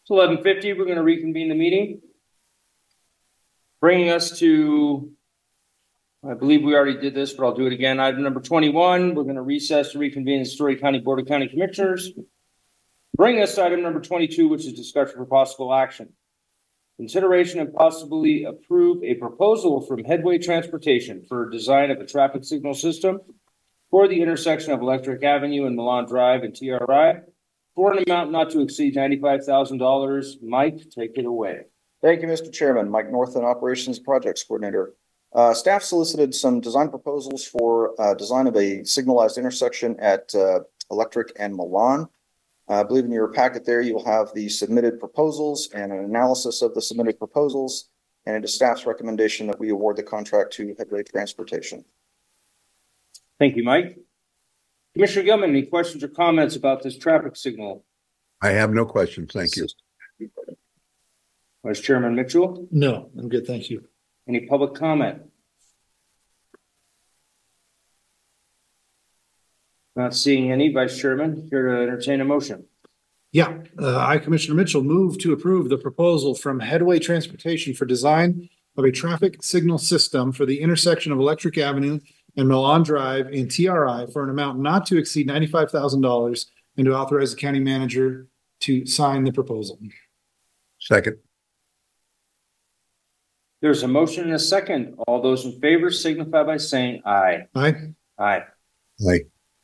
It's 11:50. We're going to reconvene the meeting. Bringing us to, I believe we already did this, but I'll do it again. Item number 21. We're going to recess to reconvene the Story County Board of County Commissioners. Bring us to item number 22, which is discussion for possible action. Consideration and possibly approve a proposal from Headway Transportation for design of a traffic signal system for the intersection of Electric Avenue and Milan Drive and TRI for an amount not to exceed $95,000. Mike, take it away. Thank you, Mr. Chairman. Mike Northen, Operations Projects Coordinator. Staff solicited some design proposals for design of a signalized intersection at Electric and Milan. I believe in your packet there, you'll have the submitted proposals and an analysis of the submitted proposals, and it is staff's recommendation that we award the contract to Headway Transportation. Thank you, Mike. Commissioner Gilman, any questions or comments about this traffic signal? I have no questions. Thank you. Vice Chairman Mitchell? No, I'm good. Thank you. Any public comment? Not seeing any. Vice Chairman, here to entertain a motion. Yeah, I, Commissioner Mitchell, move to approve the proposal from Headway Transportation for design of a traffic signal system for the intersection of Electric Avenue and Milan Drive in TRI for an amount not to exceed $95,000 and to authorize the county manager to sign the proposal. Second. There's a motion and a second. All those in favor signify by saying aye. Aye. Aye. Aye.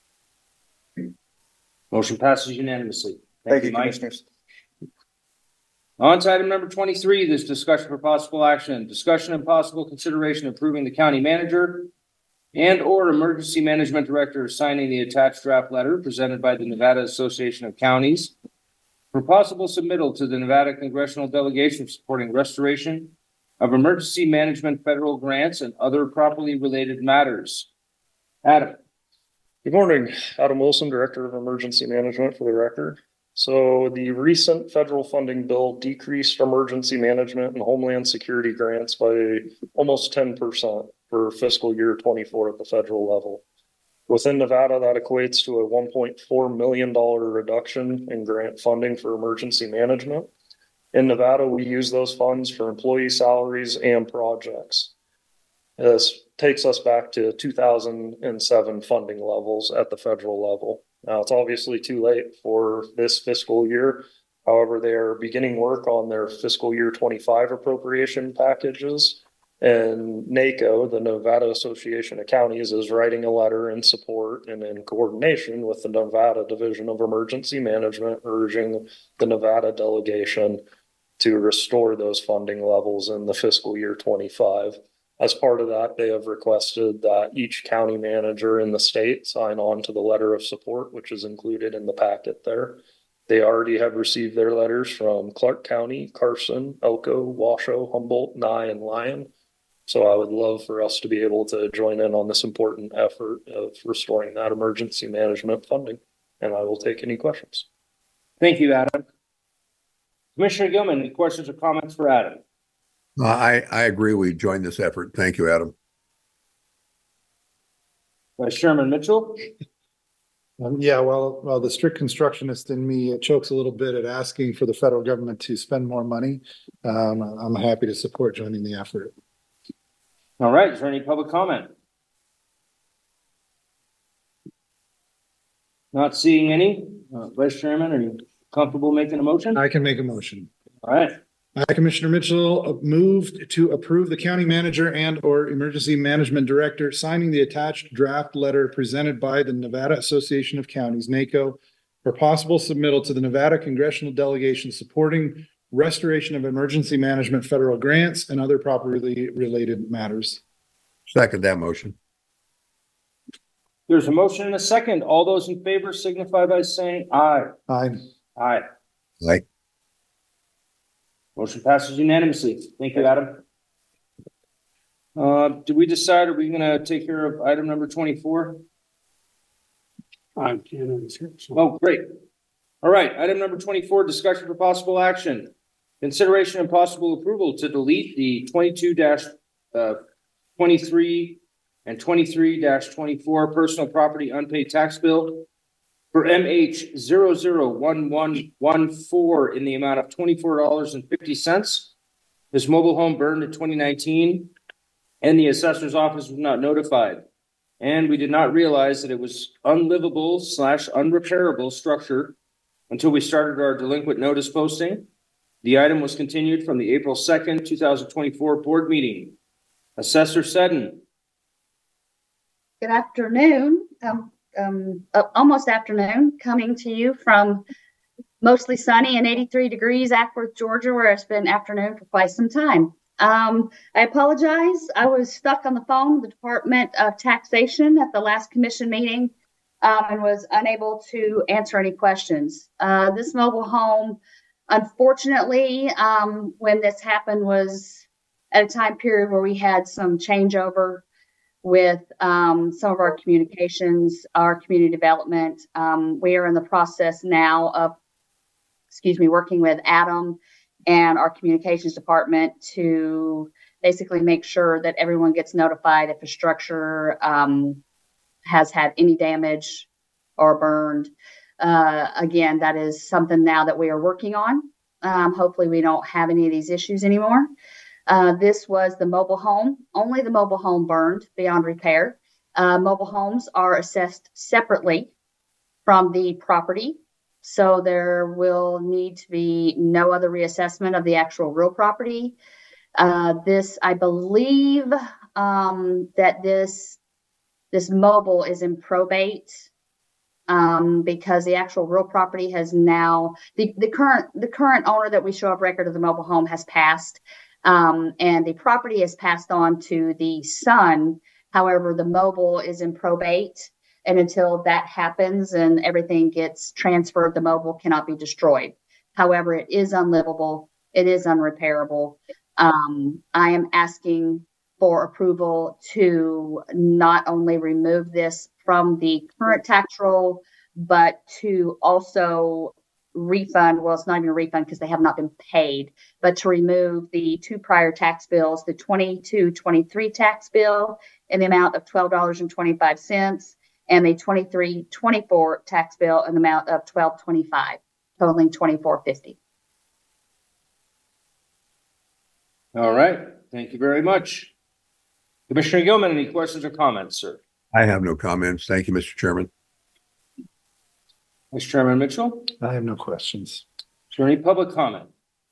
Motion passes unanimously. Thank you, Mike. Commissioners. On to item number 23, this discussion for possible action. Discussion and possible consideration approving the county manager and or emergency management director signing the attached draft letter presented by the Nevada Association of Counties for possible submittal to the Nevada Congressional Delegation supporting restoration of emergency management federal grants and other properly related matters. Adam. Good morning, Adam Wilson, Director of Emergency Management for the record. So the recent federal funding bill decreased emergency management and homeland security grants by almost 10% for fiscal year 24 at the federal level. Within Nevada, that equates to a $1.4 million reduction in grant funding for emergency management. In Nevada, we use those funds for employee salaries and projects. This takes us back to 2007 funding levels at the federal level. Now, it's obviously too late for this fiscal year. However, they are beginning work on their fiscal year 25 appropriation packages. And NACO, the Nevada Association of Counties, is writing a letter in support and in coordination with the Nevada Division of Emergency Management, urging the Nevada delegation to restore those funding levels in the fiscal year 25. As part of that, they have requested that each county manager in the state sign on to the letter of support, which is included in the packet there. They already have received their letters from Clark County, Carson, Elko, Washoe, Humboldt, Nye, and Lyon. So I would love for us to be able to join in on this important effort of restoring that emergency management funding. And I will take any questions. Thank you, Adam. Commissioner Gilman, any questions or comments for Adam? I agree. We join this effort. Thank you, Adam. Vice Chairman Mitchell? Yeah, well, the strict constructionist in me chokes a little bit at asking for the federal government to spend more money. I'm happy to support joining the effort. All right. Is there any public comment? Not seeing any. Vice Chairman, are you comfortable making a motion? I can make a motion. All right. I, Commissioner Mitchell, moved to approve the county manager and or emergency management director signing the attached draft letter presented by the Nevada Association of Counties, NACO, for possible submittal to the Nevada Congressional Delegation supporting restoration of emergency management federal grants and other properly related matters. Second that motion. There's a motion and a second. All those in favor signify by saying aye. Aye. Aye. Aye. Motion passes unanimously. Thank you, Adam. Did we decide, are we going to take care of item number 24? Oh, great. All right. Item number 24, discussion for possible action. Consideration and possible approval to delete the 22-23 and 23-24 personal property unpaid tax bill for MH 001114 in the amount of $24.50. This mobile home burned in 2019 and the assessor's office was not notified. And we did not realize that it was unlivable / unrepairable structure until we started our delinquent notice posting. The item was continued from the April 2nd, 2024 board meeting. Assessor Seddon. Good afternoon, almost afternoon, coming to you from mostly sunny and 83 degrees Ackworth, Georgia, where it's been afternoon for quite some time. I apologize. I was stuck on the phone with the Department of Taxation at the last commission meeting and was unable to answer any questions. This mobile home, unfortunately, when this happened was at a time period where we had some changeover with some of our communications, our community development. We are in the process now of, working with Adam and our communications department to basically make sure that everyone gets notified if a structure has had any damage or burned. Again, that is something now that we are working on. Hopefully we don't have any of these issues anymore. This was the mobile home. Only the mobile home burned beyond repair. Mobile homes are assessed separately from the property. So there will need to be no other reassessment of the actual real property. This, I believe, that this mobile is in probate because the actual real property has now the current owner that we show up record of the mobile home has passed, and the property is passed on to the son. However, the mobile is in probate. And until that happens and everything gets transferred, the mobile cannot be destroyed. However, it is unlivable. It is unrepairable. I am asking for approval to not only remove this from the current tax roll, but to also refund. Well, it's not even a refund because they have not been paid, but to remove the two prior tax bills, the 22-23 tax bill in the amount of $12.25. And the 23-24 tax bill in the amount of $12.25, totaling $24.50. All right. Thank you very much. Commissioner Gilman, any questions or comments, sir? I have no comments. Thank you, Mr. Chairman. Vice Chairman Mitchell? I have no questions. Is there any public comment?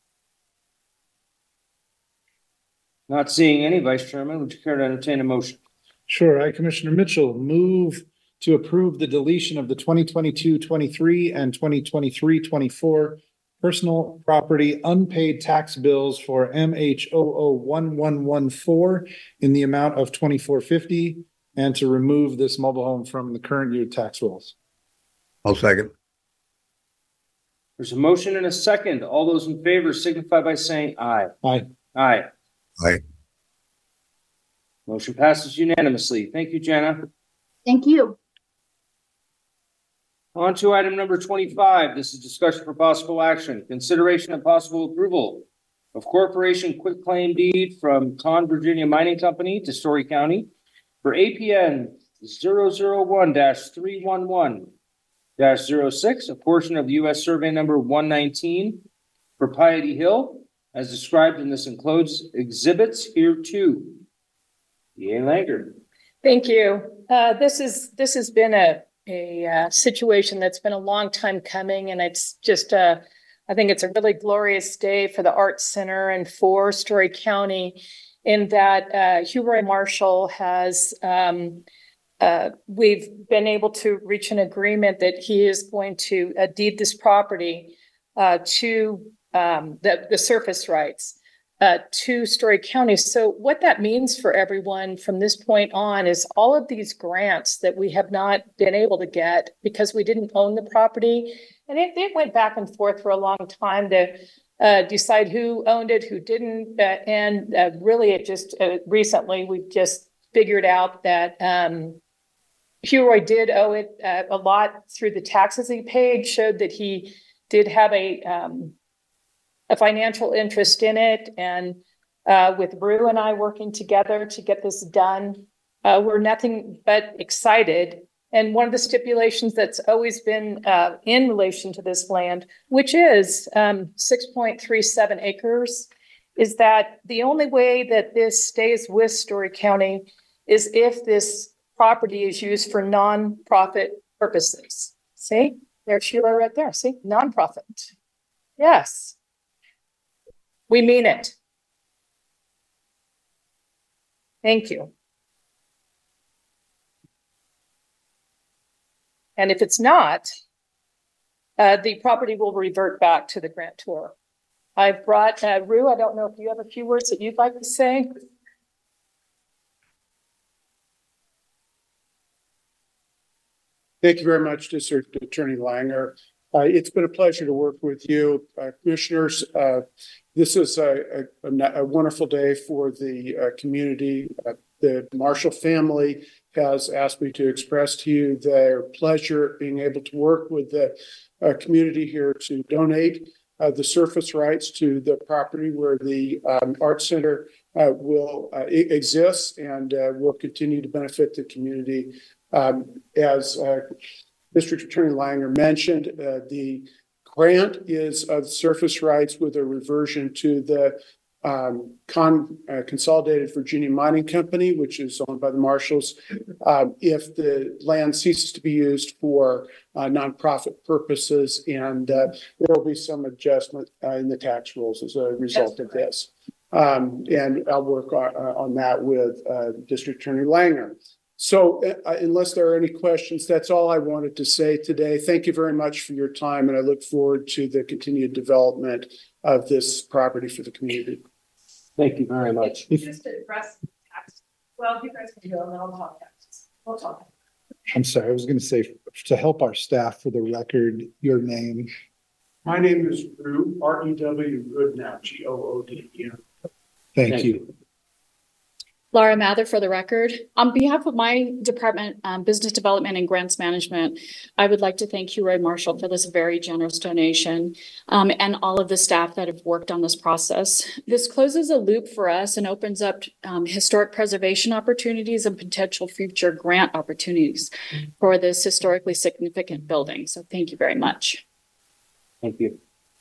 Not seeing any, Vice Chairman. Would you care to entertain a motion? Sure. I, Commissioner Mitchell, move to approve the deletion of the 2022-23 and 2023-24 personal property unpaid tax bills for MH001114 in the amount of $24.50 and to remove this mobile home from the current year tax rolls. I'll second. There's a motion and a second. All those in favor signify by saying aye. Aye. Aye. Aye. Motion passes unanimously. Thank you, Jenna. Thank you. On to item number 25. This is discussion for possible action. Consideration and possible approval of corporation quitclaim deed from Con Virginia Mining Company to Story County for APN 001-311-06, a portion of U.S. Survey number 119 for Piety Hill, as described in this enclosed exhibits here too. E.A. Langer. Thank you. This has been a situation that's been a long time coming, and it's just I think it's a really glorious day for the Arts Center and for Story County, in that Hugh Roy Marshall has we've been able to reach an agreement that he is going to deed this property to the surface rights to Story County. So what that means for everyone from this point on is all of these grants that we have not been able to get because we didn't own the property. And it went back and forth for a long time to decide who owned it, who didn't. And really it just recently we've just figured out that Hugh Roy did owe it a lot through the taxes he paid, showed that he did have a financial interest in it, and with Rue and I working together to get this done, we're nothing but excited And one of the stipulations that's always been in relation to this land, which is 6.37 acres, is that the only way that this stays with Story County is if this property is used for nonprofit purposes. See, there's Sheila right there. See, nonprofit. Yes. We mean it. Thank you. And if it's not, the property will revert back to the grantor. I've brought, Rue, I don't know if you have a few words that you'd like to say. Thank you very much, District Attorney Langer. It's been a pleasure to work with you, commissioners. This is a wonderful day for the community. The Marshall family has asked me to express to you their pleasure being able to work with the community here to donate the surface rights to the property where the art center will exist and will continue to benefit the community. As District Attorney Langer mentioned, the grant is of surface rights with a reversion to the Consolidated Virginia Mining Company, which is owned by the Marshalls. If the land ceases to be used for nonprofit purposes, and there will be some adjustment in the tax rules as a result of this. And I'll work on that with District Attorney Langer. So unless there are any questions, that's all I wanted to say today. Thank you very much for your time, and I look forward to the continued development of this property for the community. Thank you very much. Just to address tax. Well, you guys can go and then I'll talk taxes. We'll talk. I'm sorry, I was going to say, to help our staff, for the record, your name. My name is Rue, R-E-W, Goodnow, G-O-O-D-N. Thank you. Laura Mather for the record. On behalf of my department, Business Development and Grants Management, I would like to thank Hugh Roy Marshall for this very generous donation and all of the staff that have worked on this process. This closes a loop for us and opens up historic preservation opportunities and potential future grant opportunities for this historically significant building. So thank you very much. Thank you.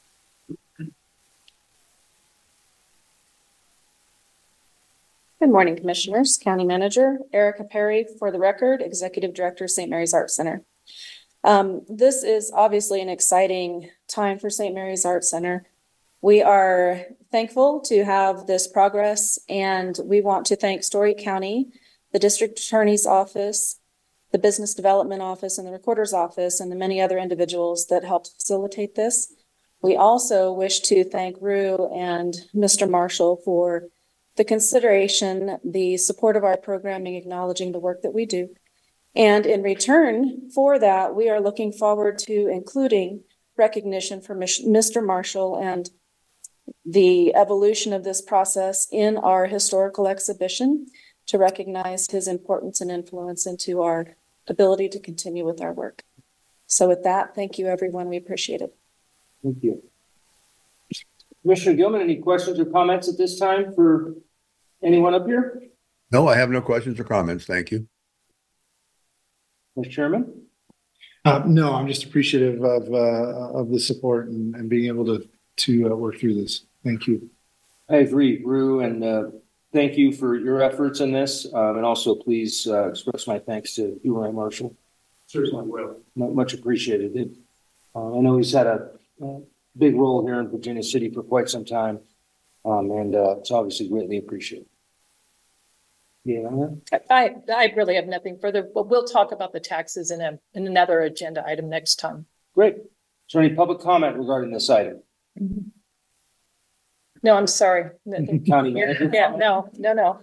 Good morning, Commissioners. County Manager Erica Perry for the record, Executive Director, St. Mary's Art Center. This is obviously an exciting time for St. Mary's Art Center. We are thankful to have this progress, and we want to thank Story County, the District Attorney's Office, the Business Development Office, and the Recorder's Office, and the many other individuals that helped facilitate this. We also wish to thank Rue and Mr. Marshall for the consideration, the support of our programming, acknowledging the work that we do. And in return for that, we are looking forward to including recognition for Mr. Marshall and the evolution of this process in our historical exhibition to recognize his importance and influence into our ability to continue with our work. So with that, thank you, everyone. We appreciate it. Thank you. Commissioner Gilman, any questions or comments at this time for anyone up here? No, I have no questions or comments. Thank you. Mr. Chairman? No, I'm just appreciative of the support and being able to work through this. Thank you. I agree, Rue, and thank you for your efforts in this. And also please express my thanks to Hugh Roy Marshall. Certainly will. Much appreciated. I know he's had a big role here in Virginia City for quite some time. And it's obviously greatly appreciated. Yeah. I really have nothing further, but we'll talk about the taxes in another agenda item next time. Great. Is there any public comment regarding this item? No, I'm sorry. County Manager? Yeah, no.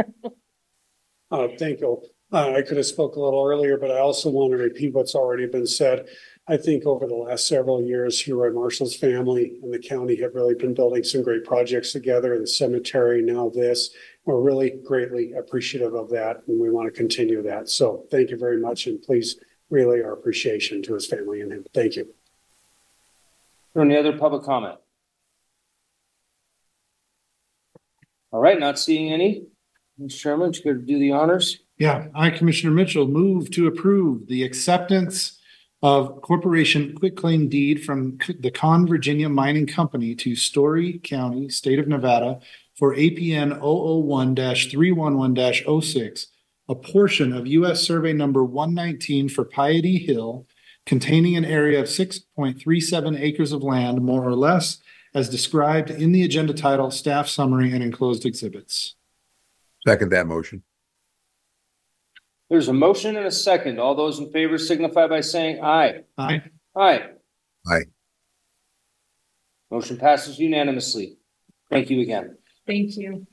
Thank you. I could have spoke a little earlier, but I also want to repeat what's already been said. I think over the last several years, Hugh Roy Marshall's family and the county have really been building some great projects together, and the cemetery, now this. We're really greatly appreciative of that, and we want to continue that. So thank you very much, and please relay our appreciation to his family and him. Thank you. Any other public comment? All right, not seeing any. Mr. Chairman, would you care to do the honors? Yeah, I, Commissioner Mitchell, move to approve the acceptance of Corporation Quitclaim Deed from the Con Virginia Mining Company to Story County, State of Nevada for APN 001-311-06, a portion of U.S. Survey number 119 for Piety Hill, containing an area of 6.37 acres of land, more or less, as described in the agenda title, staff summary, and enclosed exhibits. Second that motion. There's a motion and a second. All those in favor signify by saying aye. Aye. Aye. Aye. Motion passes unanimously. Thank you again. Thank you.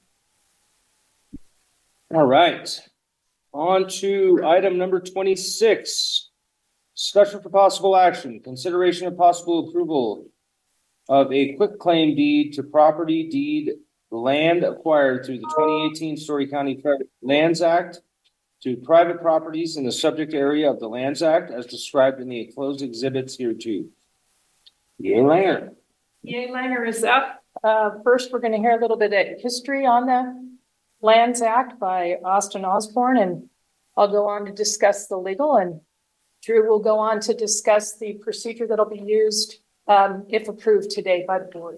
All right. On to item number 26. Discussion for possible action, consideration of possible approval of a quitclaim deed to property deed land acquired through the 2018 Story County Lands Act to private properties in the subject area of the Lands Act as described in the enclosed exhibits here too. Yay, Langer. Yay, Langer is up. First, we're going to hear a little bit of history on the Lands Act by Austin Osborne, and I'll go on to discuss the legal, and Drew will go on to discuss the procedure that'll be used if approved today by the board.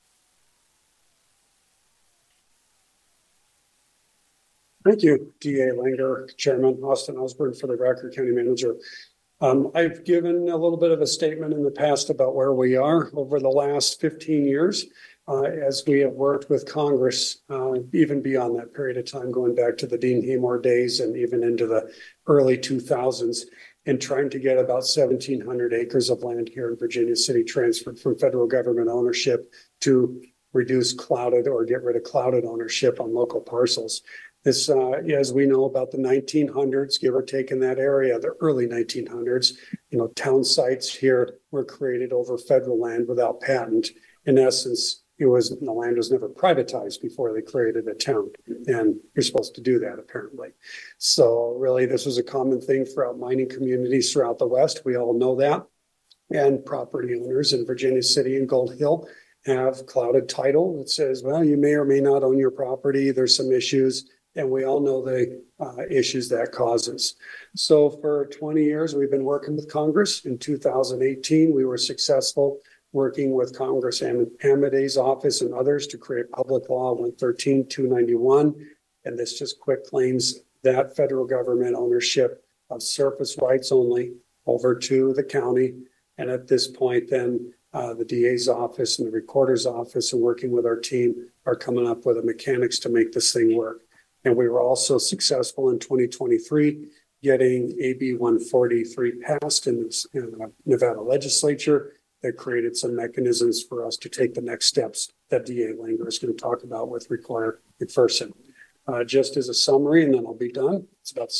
Thank you, DA Langer, Chairman Austin Osborne for the record, County Manager. I've given a little bit of a statement in the past about where we are over the last 15 years as we have worked with Congress, even beyond that period of time, going back to the Dean Haymore days and even into the early 2000s, and trying to get about 1,700 acres of land here in Virginia City transferred from federal government ownership to reduce clouded or get rid of clouded ownership on local parcels. This, as we know, about the 1900s, give or take in that area, the early 1900s, town sites here were created over federal land without patent. In essence, the land was never privatized before they created a town, and you're supposed to do that apparently. So really, this was a common thing throughout mining communities throughout the West. We all know that, and property owners in Virginia City and Gold Hill have clouded title that says, well, you may or may not own your property. There's some issues. And we all know the issues that causes. So for 20 years, we've been working with Congress. In 2018, we were successful working with Congressman Amadei's office and others to create Public Law 113-291. And this just quitclaims that federal government ownership of surface rights only over to the county. And at this point, then the DA's office and the recorder's office and working with our team are coming up with the mechanics to make this thing work. And we were also successful in 2023 getting AB 143 passed in the Nevada legislature that created some mechanisms for us to take the next steps that DA Langer is going to talk about with Recorder McPherson. Just as a summary, and then I'll be done. It's about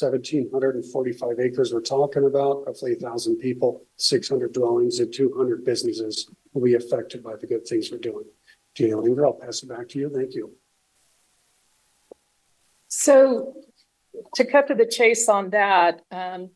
1,745 acres we're talking about, roughly 1,000 people, 600 dwellings, and 200 businesses will be affected by the good things we're doing. DA Langer, I'll pass it back to you. Thank you. So to cut to the chase on that, let's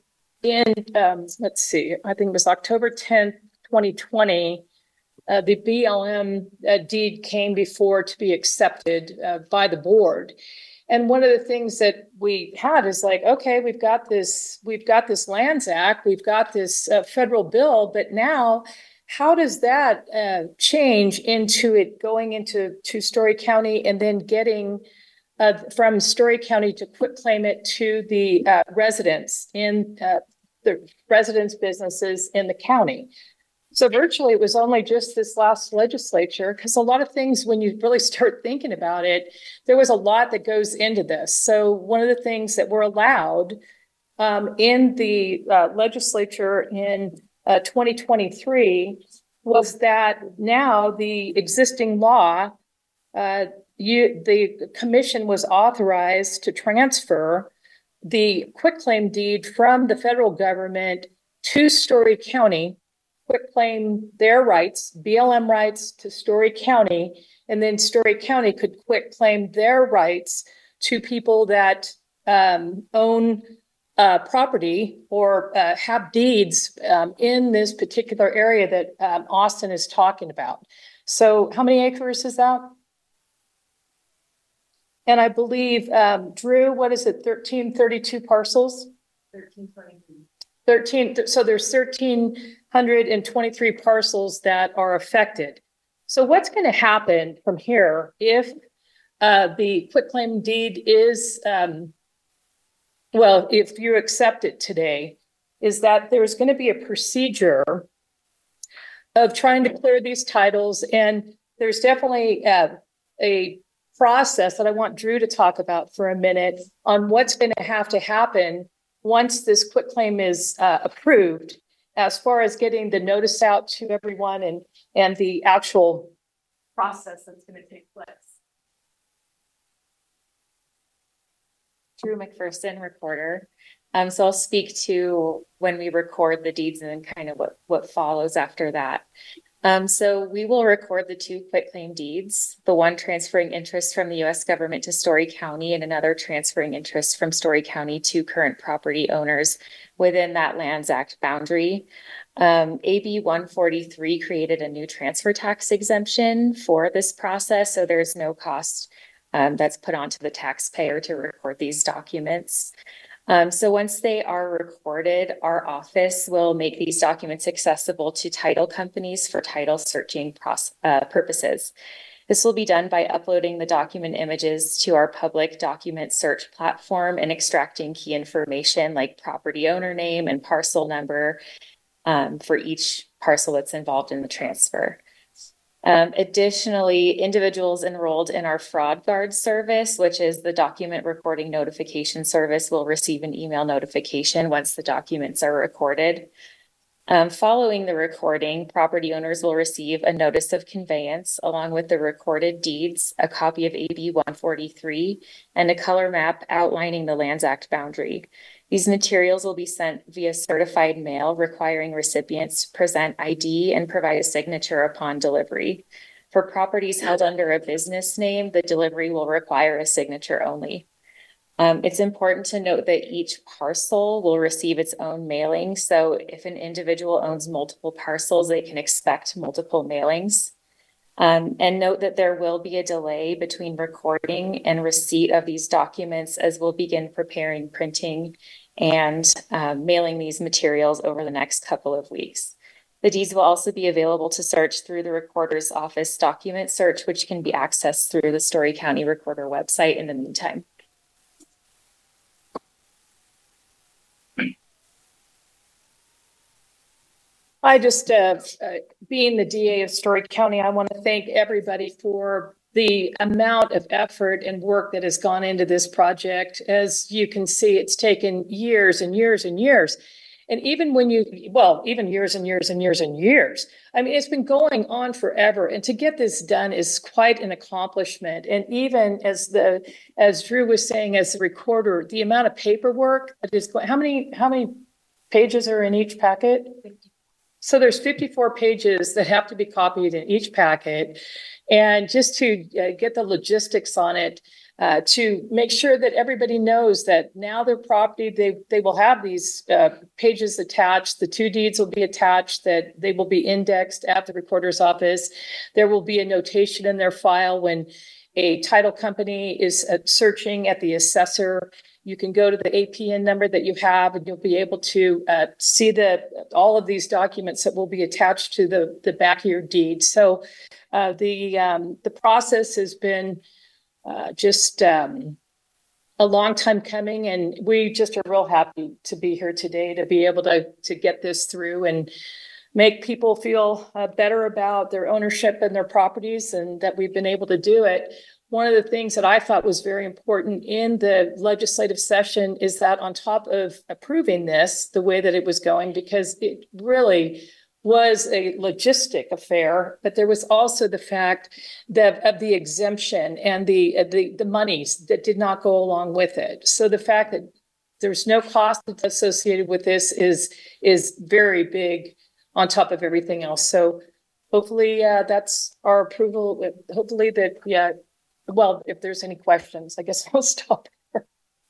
see, I think it was October 10th, 2020, the BLM deed came before to be accepted by the board. And one of the things that we had is like, okay, we've got this Lands Act, we've got this federal bill, but now how does that change into it going into Story County and then getting from Story County to quitclaim it to the residents in the residents' businesses in the county? So virtually it was only just this last legislature, because a lot of things, when you really start thinking about it, there was a lot that goes into this. So one of the things that were allowed in the legislature in 2023 was that now the existing law, the commission was authorized to transfer the quitclaim deed from the federal government to Story County, quitclaim their rights, BLM rights to Story County, and then Story County could quitclaim their rights to people that own property or have deeds in this particular area that Austin is talking about. So how many acres is that? And I believe, Drew, what is it, 1332 parcels? 1323. So there's 1,323 parcels that are affected. So what's going to happen from here if the quitclaim deed is, well, if you accept it today, is that there's going to be a procedure of trying to clear these titles. And there's definitely a process that I want Drew to talk about for a minute on what's going to have to happen once this quitclaim is approved, as far as getting the notice out to everyone and the actual process that's going to take place. Drew McPherson, recorder. So I'll speak to when we record the deeds and then kind of what follows after that. So we will record the 2 quitclaim deeds, the one transferring interest from the U.S. government to Story County and another transferring interest from Story County to current property owners within that Lands Act boundary. AB 143 created a new transfer tax exemption for this process, so there's no cost that's put onto the taxpayer to record these documents. So once they are recorded, our office will make these documents accessible to title companies for title searching purposes. This will be done by uploading the document images to our public document search platform and extracting key information like property owner name and parcel number for each parcel that's involved in the transfer. Additionally, individuals enrolled in our Fraud Guard service, which is the document recording notification service, will receive an email notification once the documents are recorded. Following the recording, property owners will receive a notice of conveyance along with the recorded deeds, a copy of AB 143, and a color map outlining the Lands Act boundary. These materials will be sent via certified mail, requiring recipients to present ID and provide a signature upon delivery. For properties held under a business name, the delivery will require a signature only. It's important to note that each parcel will receive its own mailing. So if an individual owns multiple parcels, they can expect multiple mailings. And note that there will be a delay between recording and receipt of these documents as we'll begin preparing, printing, and mailing these materials over the next couple of weeks. The deeds will also be available to search through the Recorder's Office document search, which can be accessed through the Story County Recorder website in the meantime. I just, being the DA of Story County, I want to thank everybody for the amount of effort and work that has gone into this project. As you can see, it's taken years and years and years. And even when even years and years and years and years. I mean, it's been going on forever. And to get this done is quite an accomplishment. And even as Drew was saying, as the recorder, the amount of paperwork that is going, how many pages are in each packet? So there's 54 pages that have to be copied in each packet. And just to get the logistics on it, to make sure that everybody knows that now their property, they will have these pages attached. The 2 deeds will be attached, that they will be indexed at the recorder's office. There will be a notation in their file when a title company is searching at the assessor. You can go to the APN number that you have, and you'll be able to see all of these documents that will be attached to the back of your deed. So the process has been just a long time coming, and we just are real happy to be here today to be able to get this through and make people feel better about their ownership and their properties, and that we've been able to do it. One of the things that I thought was very important in the legislative session is that on top of approving this the way that it was going, because it really was a logistic affair, but there was also the fact that of the exemption and the monies that did not go along with it. So the fact that there's no cost associated with this is very big on top of everything else. So hopefully that's our approval. Hopefully that, yeah. Well, if there's any questions, I guess I'll stop there.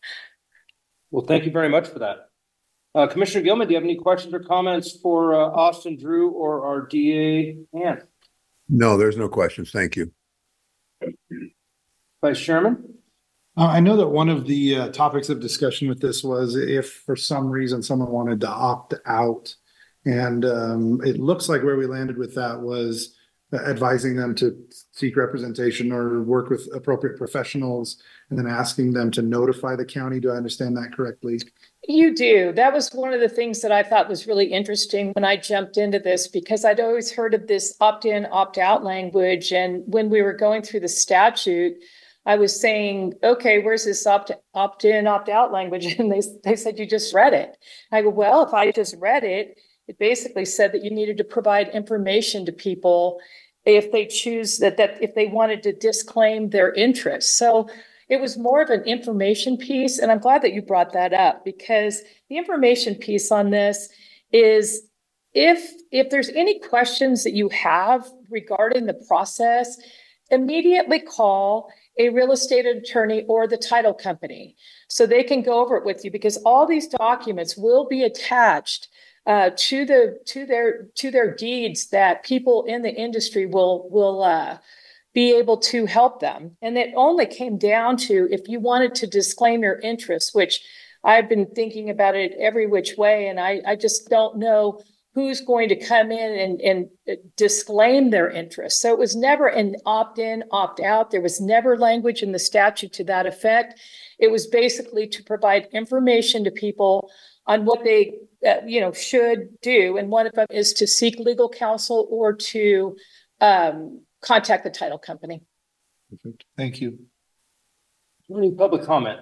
Well, thank you very much for that. Commissioner Gilman, do you have any questions or comments for Austin, Drew, or our DA, Ann? No, there's no questions. Thank you. Vice Chairman? I know that one of the topics of discussion with this was if for some reason someone wanted to opt out. And it looks like where we landed with that was advising them to seek representation or work with appropriate professionals and then asking them to notify the county. Do I understand that correctly? You do. That was one of the things that I thought was really interesting when I jumped into this, because I'd always heard of this opt-in, opt-out language. And when we were going through the statute, I was saying, okay, where's this opt-in, opt-out language? And they said, you just read it. I go, well, if I just read it, it basically said that you needed to provide information to people if they choose that if they wanted to disclaim their interest. So it was more of an information piece. And I'm glad that you brought that up, because the information piece on this is if there's any questions that you have regarding the process, immediately call a real estate attorney or the title company so they can go over it with you, because all these documents will be attached to their deeds that people in the industry will be able to help them. And it only came down to if you wanted to disclaim your interests, which I've been thinking about it every which way, and I just don't know who's going to come in and disclaim their interests. So it was never an opt-in, opt-out. There was never language in the statute to that effect. It was basically to provide information to people on what they should do. And one of them is to seek legal counsel or to contact the title company. Perfect. Thank you. Any public comment?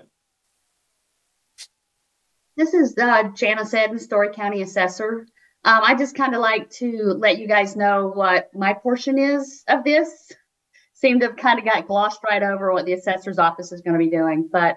This is Janice Eden, Story County Assessor. I just kind of like to let you guys know what my portion is of this. Seemed to have kind of got glossed right over what the assessor's office is going to be doing. But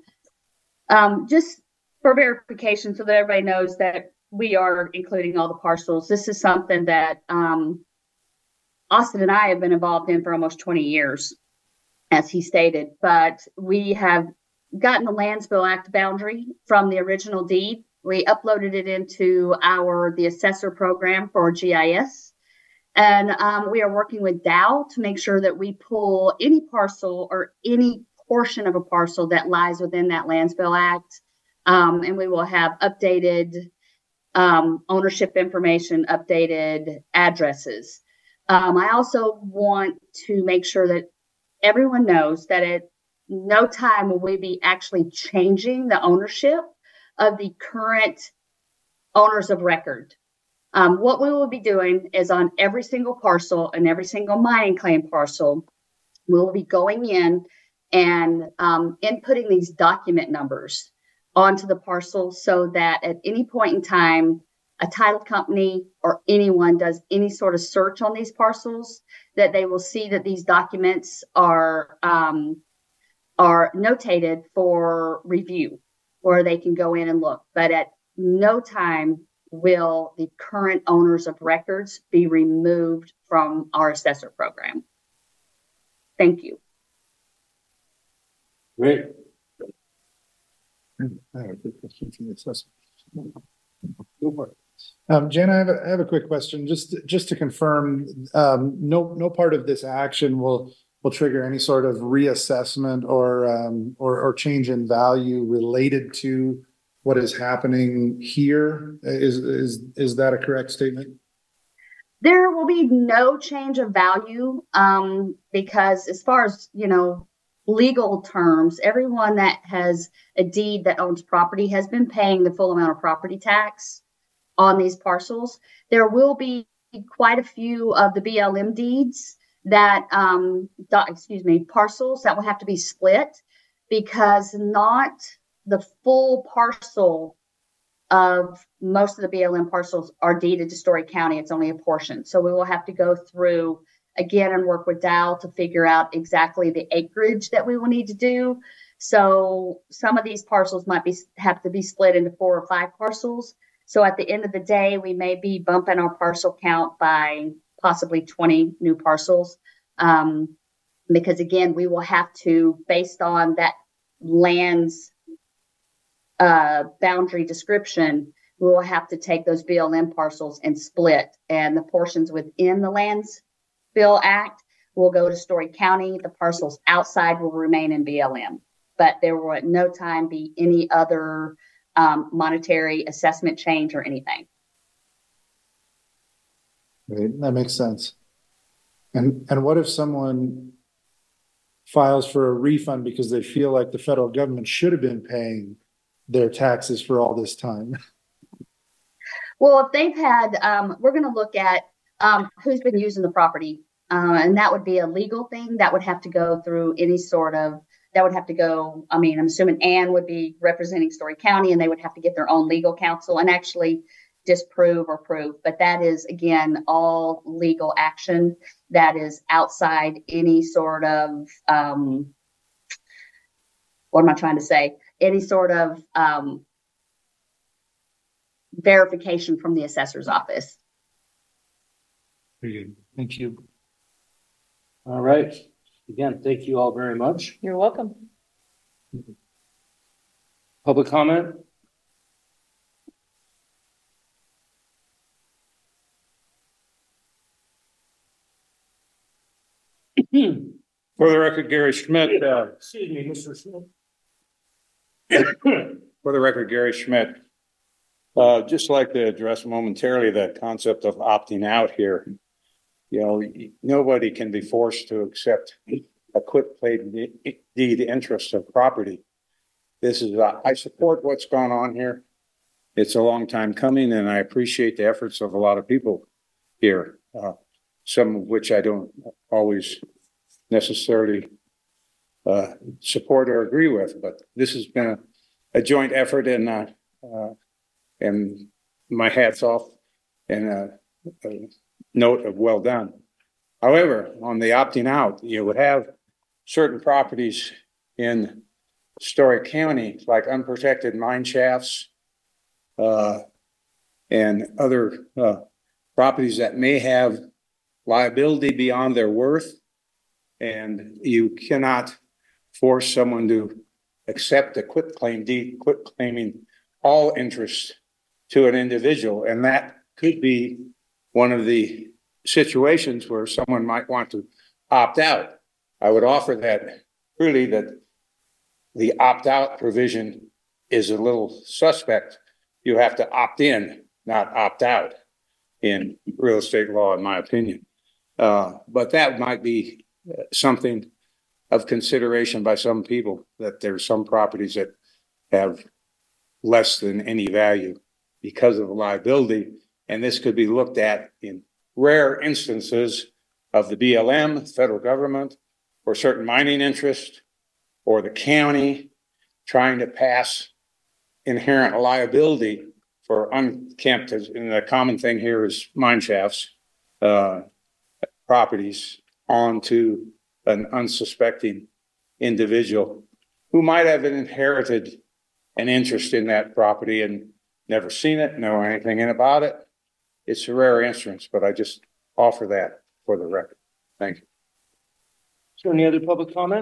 just for verification so that everybody knows that we are including all the parcels, this is something that Austin and I have been involved in for almost 20 years, as he stated. But we have gotten the Lands Bill Act boundary from the original deed. We uploaded it into the assessor program for GIS. And we are working with Dow to make sure that we pull any parcel or any portion of a parcel that lies within that Lands Bill Act. And we will have updated ownership information, updated addresses. I also want to make sure that everyone knows that at no time will we be actually changing the ownership of the current owners of record. What we will be doing is on every single parcel and every single mining claim parcel, we will be going in and inputting these document numbers onto the parcel so that at any point in time, a title company or anyone does any sort of search on these parcels, that they will see that these documents are notated for review, where they can go in and look. But at no time will the current owners of records be removed from our assessor program. Thank you. Great. I have a quick question from the assessor. Go for it. Jen, I have a quick question. Just to confirm, no part of this action will trigger any sort of reassessment or change in value related to what is happening here. Is that a correct statement? There will be no change of value because as far as, legal terms, everyone that has a deed that owns property has been paying the full amount of property tax on these parcels. There will be quite a few of the BLM deeds that, parcels that will have to be split because not the full parcel of most of the BLM parcels are deeded to Story County. It's only a portion. So we will have to go through again and work with Dow to figure out exactly the acreage that we will need to do. So some of these parcels might have to be split into 4 or 5 parcels. So at the end of the day, we may be bumping our parcel count by possibly 20 new parcels. Because again, we will have to, based on that land's boundary description, we will have to take those BLM parcels and split, and the portions within the Lands Bill Act will go to Story County. The parcels outside will remain in BLM. but there will at no time be any other monetary assessment change or anything. Right, that makes sense. And what if someone files for a refund because they feel like the federal government should have been paying their taxes for all this time? Well, if they've had, we're going to look at who's been using the property, and that would be a legal thing that would have to go through any sort of, that would have to go, I mean, I'm assuming Ann would be representing Story County, and they would have to get their own legal counsel and actually disprove or prove. But that is, again, all legal action that is outside any sort of, what am I trying to say? Any sort of verification from the assessor's office. Very good. Thank you. All right. Again, thank you all very much. You're welcome. Public comment? For the record, Gary Schmidt, Excuse me, Mr. Schmidt. for the record, Gary Schmidt. Just like to address momentarily that concept of opting out here. You know, nobody can be forced to accept a quit-claim deed interest of property. This is, I support what's gone on here. It's a long time coming, and I appreciate the efforts of a lot of people here, some of which I don't always necessarily support or agree with, but this has been a joint effort, and my hat's off and a note of well done. However, on the opting out, you would have certain properties in Story County, like unprotected mine shafts, and other properties that may have liability beyond their worth, and you cannot force someone to accept a quitclaim deed, quitclaiming all interest to an individual, and that could be one of the situations where someone might want to opt out. I would offer that really that the opt-out provision is a little suspect. You have to opt in, not opt out in real estate law, in my opinion. But that might be something of consideration by some people, that there's some properties that have less than any value because of liability. And this could be looked at in rare instances of the BLM, federal government, or certain mining interest, or the county trying to pass inherent liability for unkempt, and the common thing here is mine shafts, properties onto an unsuspecting individual who might have inherited an interest in that property and never seen it, know anything about it. It's a rare instance, but I just offer that for the record. Thank you. Is there any other public comment?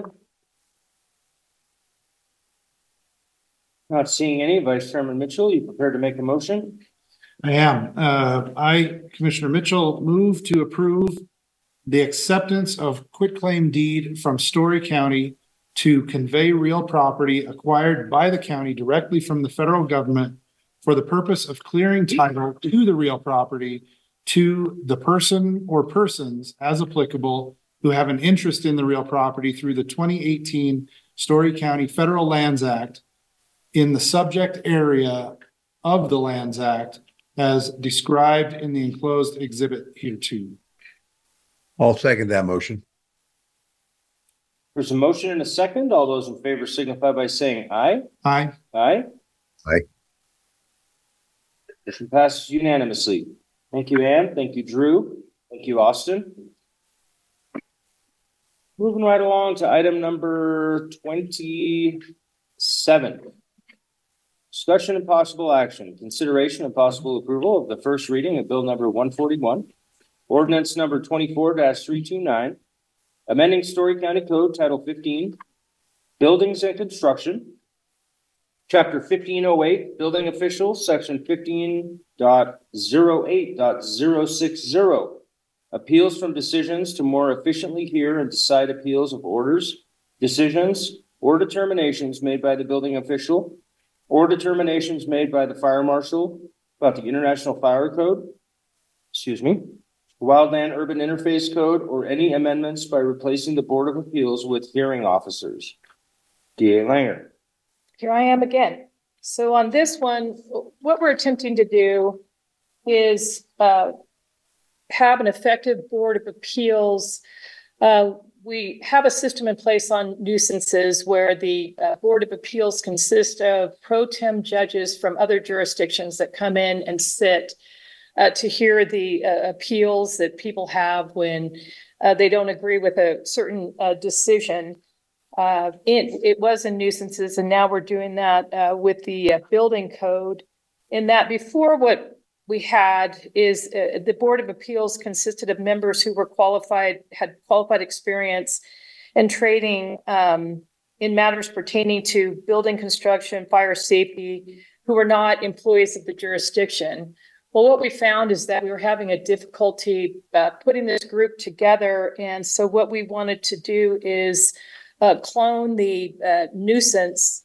Not seeing any. Vice Chairman Mitchell, you prepared to make a motion? I am. I, Commissioner Mitchell, move to approve the acceptance of quitclaim deed from Story County to convey real property acquired by the county directly from the federal government for the purpose of clearing title to the real property to the person or persons as applicable who have an interest in the real property through the 2018 Story County Federal Lands Act in the subject area of the Lands Act as described in the enclosed exhibit hereto. I'll second that motion. There's a motion and a second. All those in favor signify by saying aye. Aye. Aye. Aye. Motion passes unanimously. Thank you, Ann. Thank you, Drew. Thank you, Austin. Moving right along to item number 27. Discussion and possible action. Consideration and possible approval of the first reading of bill number 141. Ordinance number 24-329. Amending Story County Code Title 15. Buildings and Construction. Chapter 1508, Building Officials, Section 15.08.060. Appeals from decisions to more efficiently hear and decide appeals of orders, decisions, or determinations made by the building official or determinations made by the fire marshal about the International Fire Code, Wildland Urban Interface Code, or any amendments by replacing the Board of Appeals with hearing officers. DA Langer. Here I am again. So on this one, what we're attempting to do is have an effective Board of Appeals. We have a system in place on nuisances where the Board of Appeals consists of pro tem judges from other jurisdictions that come in and sit to hear the appeals that people have when they don't agree with a certain decision. It was in nuisances, and now we're doing that with the building code. In that before, what we had is the Board of Appeals consisted of members who were qualified, had qualified experience and training in matters pertaining to building construction, fire safety, who were not employees of the jurisdiction. Well, what we found is that we were having a difficulty putting this group together. And so what we wanted to do is clone the nuisance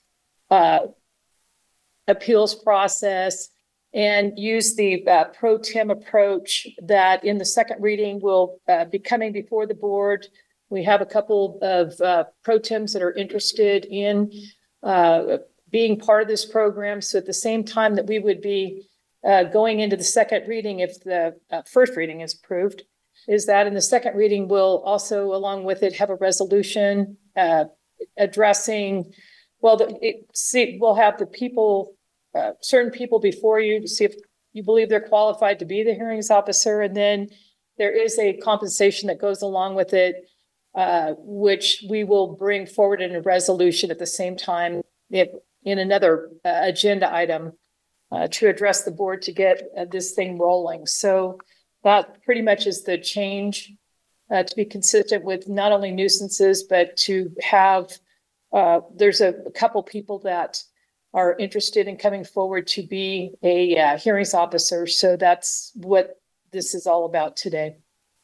appeals process and use the pro tem approach that in the second reading will be coming before the board. We have a couple of pro tems that are interested in being part of this program. So at the same time that we would be going into the second reading, if the first reading is approved, is that in the second reading, we'll also, along with it, have a resolution addressing, well, we'll have the people, certain people before you to see if you believe they're qualified to be the hearings officer. And then there is a compensation that goes along with it, which we will bring forward in a resolution at the same time in another agenda item to address the board to get this thing rolling. So that pretty much is the change to be consistent with not only nuisances, but to have, there's a couple people that are interested in coming forward to be a hearings officer. So that's what this is all about today.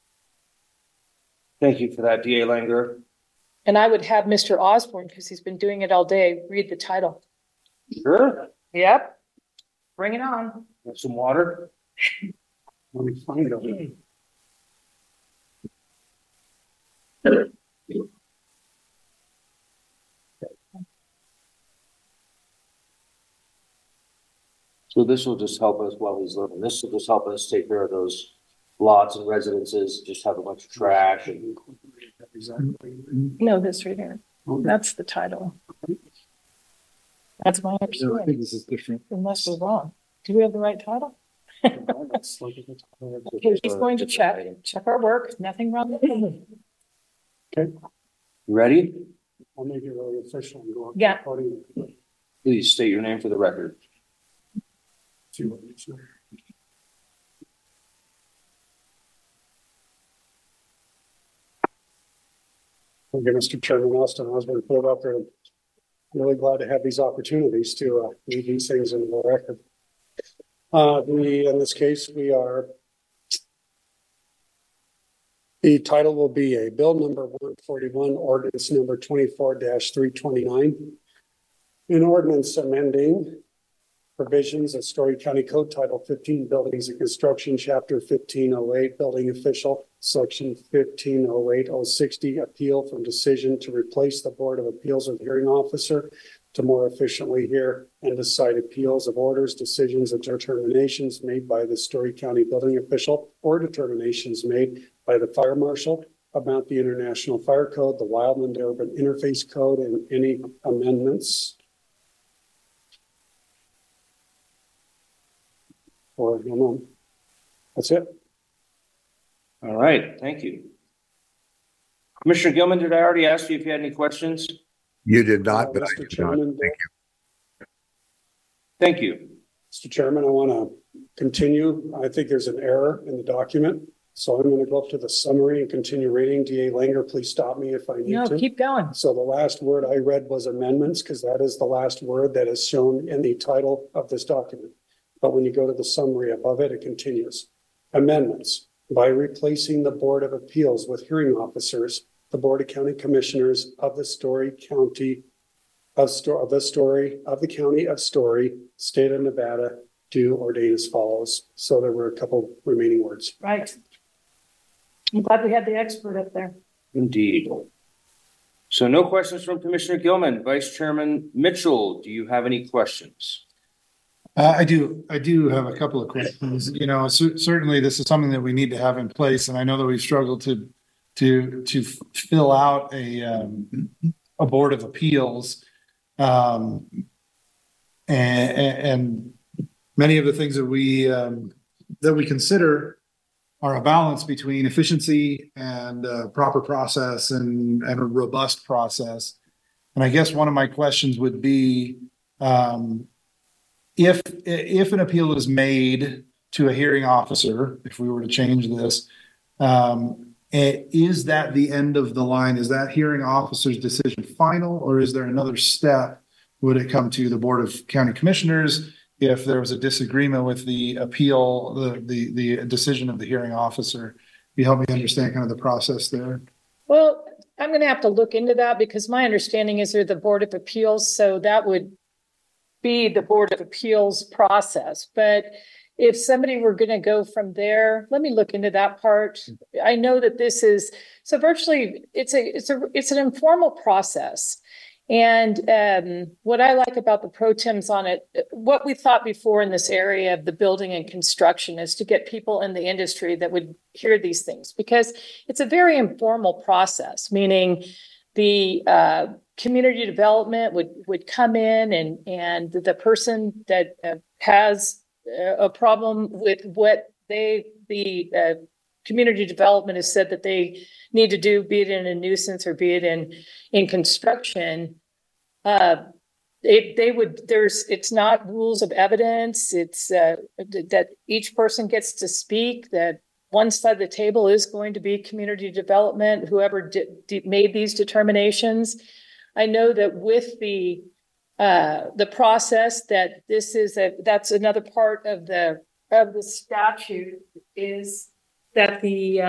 Thank you for that, DA Langer. And I would have Mr. Osborne, because he's been doing it all day, read the title. Sure. Yep. Bring it on. Have some water. Let me find it. So this will just help us while he's living. This will just help us take care of those lots and residences, just have a bunch of trash and. No, this right here. That's the title. That's my I think understanding. this is different. Unless we're wrong. Do we have the right title? Okay, he's going to check our work. Nothing wrong with it. Okay, You ready? I'll make it really official and go up. Yeah. Please state your name for the record. Okay, Mr. Chairman, Austin Osborne, put it up there. Really glad to have these opportunities to read these things into the record. In this case, the title will be a bill number 141, ordinance number 24-329. An ordinance amending provisions of Story County Code Title 15, Buildings and Construction, Chapter 1508, Building Official, Section 1508-060, appeal from decision to replace the Board of Appeals with hearing officer to more efficiently hear and decide appeals of orders, decisions, and determinations made by the Story County building official or determinations made by the fire marshal about the International Fire Code, the Wildland Urban Interface Code, and any amendments. Or, that's it. All right, thank you. Commissioner Gilman, did I already ask you if you had any questions? You did not, but I Mr. did not. Chairman, Thank you. Thank you. Mr. Chairman, I want to continue. I think there's an error in the document. So I'm going to go up to the summary and continue reading. DA Langer, please stop me if I need to. No, keep going. So the last word I read was amendments, because that is the last word that is shown in the title of this document. But when you go to the summary above it, it continues. Amendments. By replacing the Board of Appeals with hearing officers, the Board of County Commissioners of the Story County of the county of Story, state of Nevada, do ordain as follows. So there were a couple remaining words. Right. I'm glad we had the expert up there. Indeed. So no questions from Commissioner Gilman. Vice Chairman Mitchell, do you have any questions? I do have a couple of questions. You know, certainly this is something that we need to have in place, and I know that we've struggled to fill out a board of appeals, and many of the things that we consider are a balance between efficiency and proper process and a robust process. And I guess one of my questions would be, if an appeal is made to a hearing officer, if we were to change this, is that the end of the line? Is that hearing officer's decision final, or is there another step? Would it come to the Board of County Commissioners if there was a disagreement with the appeal, the decision of the hearing officer? You help me understand kind of the process there. Well, I'm going to have to look into that because my understanding is they're the Board of Appeals, so that would be the Board of Appeals process. But if somebody were going to go from there, let me look into that part. I know that this is so virtually it's an informal process. And what I like about the pro tems on it, what we thought before in this area of the building and construction is to get people in the industry that would hear these things, because it's a very informal process, meaning the community development would come in and the person that has a problem with what the community development has said that they need to do, be it in a nuisance or be it in construction, it's not rules of evidence. It's that each person gets to speak, that one side of the table is going to be community development, whoever made these determinations. I know that with the process that that's another part of the statute is that the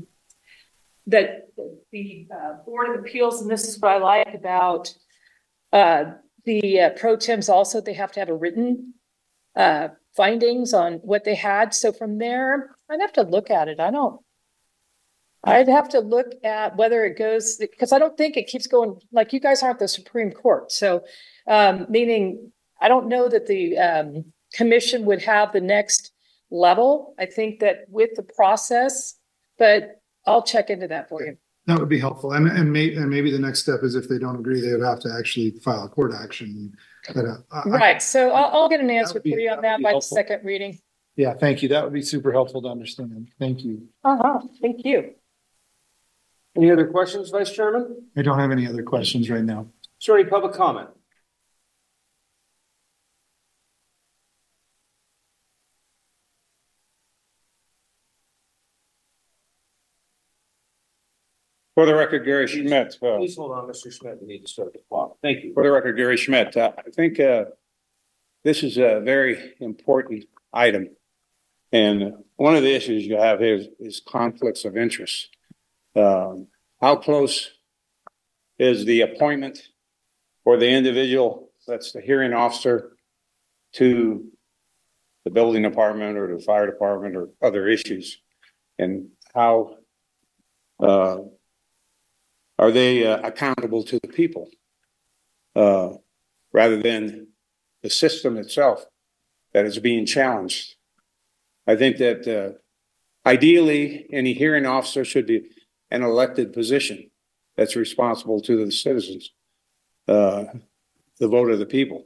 Board of Appeals, and this is what I like about the pro tems also, they have to have a written findings on what they had. So from there, I'd have to look at it. I'd have to look at whether it goes, because I don't think it keeps going, like you guys aren't the Supreme Court. So meaning I don't know that the commission would have the next level. I think that with the process, but I'll check into that for you. That would be helpful. And maybe the next step is if they don't agree, they would have to actually file a court action. Right. So I'll get an answer for you on that by the second reading. Yeah, thank you. That would be super helpful to understand. Thank you. Thank you. Any other questions, Vice Chairman? I don't have any other questions right now. Is there any public comment? For the record, Gary Schmidt. Please hold on, Mr. Schmidt. We need to start the clock. Thank you. For the record, Gary Schmidt. I think this is a very important item. And one of the issues you have here is conflicts of interest. How close is the appointment for the individual, that's the hearing officer, to the building department or the fire department or other issues? And how are they accountable to the people rather than the system itself that is being challenged? I think that ideally, any hearing officer should be an elected position that's responsible to the citizens, the vote of the people.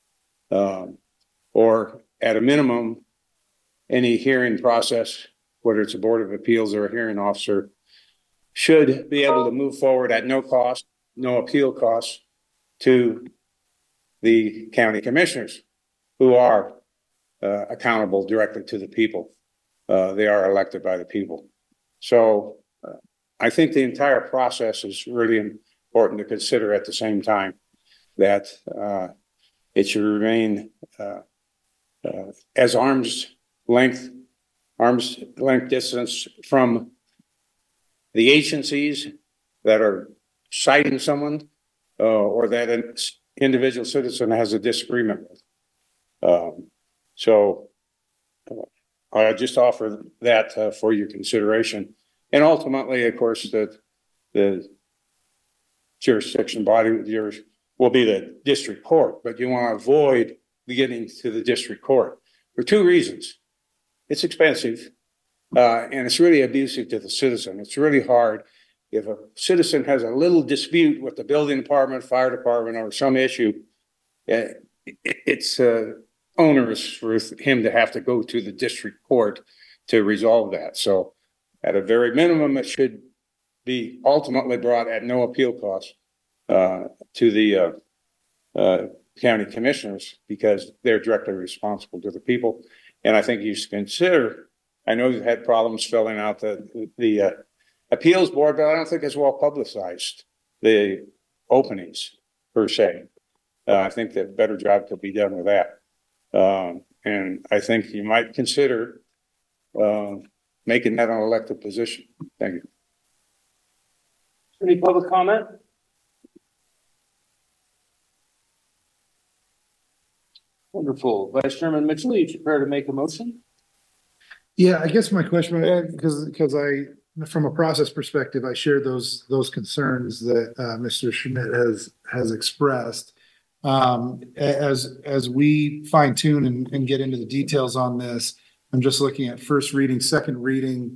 Or at a minimum, any hearing process, whether it's a Board of Appeals or a hearing officer, should be able to move forward at no cost, no appeal costs to the county commissioners, who are accountable directly to the people. They are elected by the people. So I think the entire process is really important to consider at the same time, that it should remain as arm's length distance from the agencies that are citing someone or that individual citizen has a disagreement with. So I just offer that for your consideration. And ultimately, of course, the jurisdiction body with yours will be the district court, but you want to avoid getting to the district court for two reasons. It's expensive, and it's really abusive to the citizen. It's really hard if a citizen has a little dispute with the building department, fire department, or some issue. It's onerous for him to have to go to the district court to resolve that. So at a very minimum, it should be ultimately brought at no appeal cost to the county commissioners, because they're directly responsible to the people. And I think you should consider, I know you've had problems filling out the appeals board, but I don't think it's well publicized, the openings per se. I think that a better job could be done with that. And I think you might consider making that an elected position. Thank you. Any public comment? Wonderful. Vice Chairman Mitchell, are you prepared to make a motion? Yeah, I guess my question, because from a process perspective, I share those concerns that Mr. Schmidt has expressed. As we fine tune and get into the details on this, I'm just looking at first reading, second reading.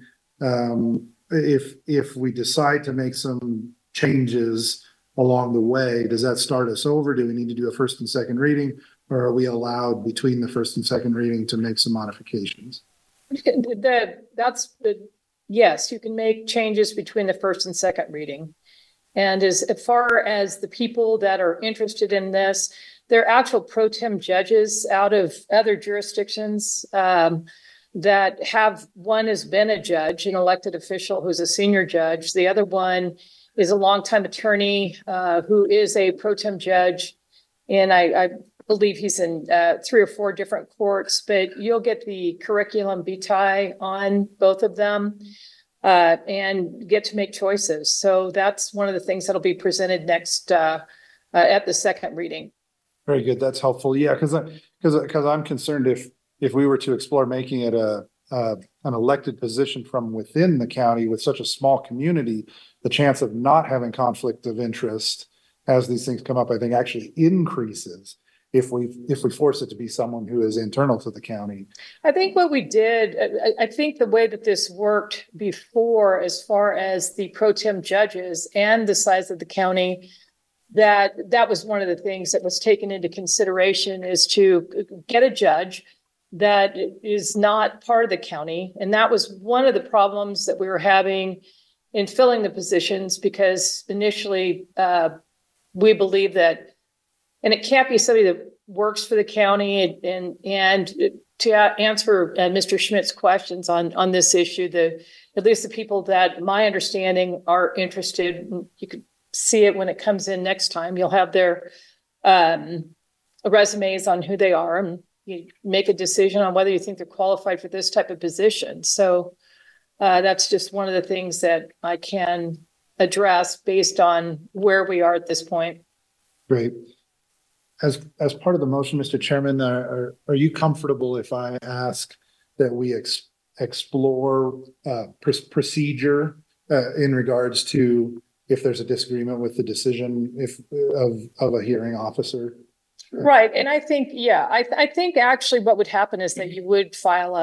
If we decide to make some changes along the way, does that start us over? Do we need to do a first and second reading, or are we allowed between the first and second reading to make some modifications? Yes, you can make changes between the first and second reading. And as far as the people that are interested in this, they're actual pro tem judges out of other jurisdictions that have, one has been a judge, an elected official who's a senior judge. The other one is a longtime attorney who is a pro tem judge. And I believe he's in 3 or 4 different courts, but you'll get the curriculum vitae on both of them and get to make choices. So that's one of the things that'll be presented next at the second reading. Very good. That's helpful. Yeah, because I'm concerned if we were to explore making it an elected position from within the county with such a small community, the chance of not having conflict of interest as these things come up, I think actually increases if we force it to be someone who is internal to the county. I think what we did, I think the way that this worked before, as far as the pro tem judges and the size of the county, that was one of the things that was taken into consideration, is to get a judge that is not part of the county. And that was one of the problems that we were having in filling the positions, because initially we believe that, and it can't be somebody that works for the county. And to answer Mr. Schmidt's questions on this issue, at least the people that my understanding are interested, you could see it when it comes in next time. You'll have their resumes on who they are, and you make a decision on whether you think they're qualified for this type of position. So that's just one of the things that I can address based on where we are at this point. Great. As part of the motion, Mr. Chairman, are you comfortable if I ask that we explore procedure in regards to if there's a disagreement with the decision of a hearing officer? Right. And I think, yeah, I think actually what would happen is that you would file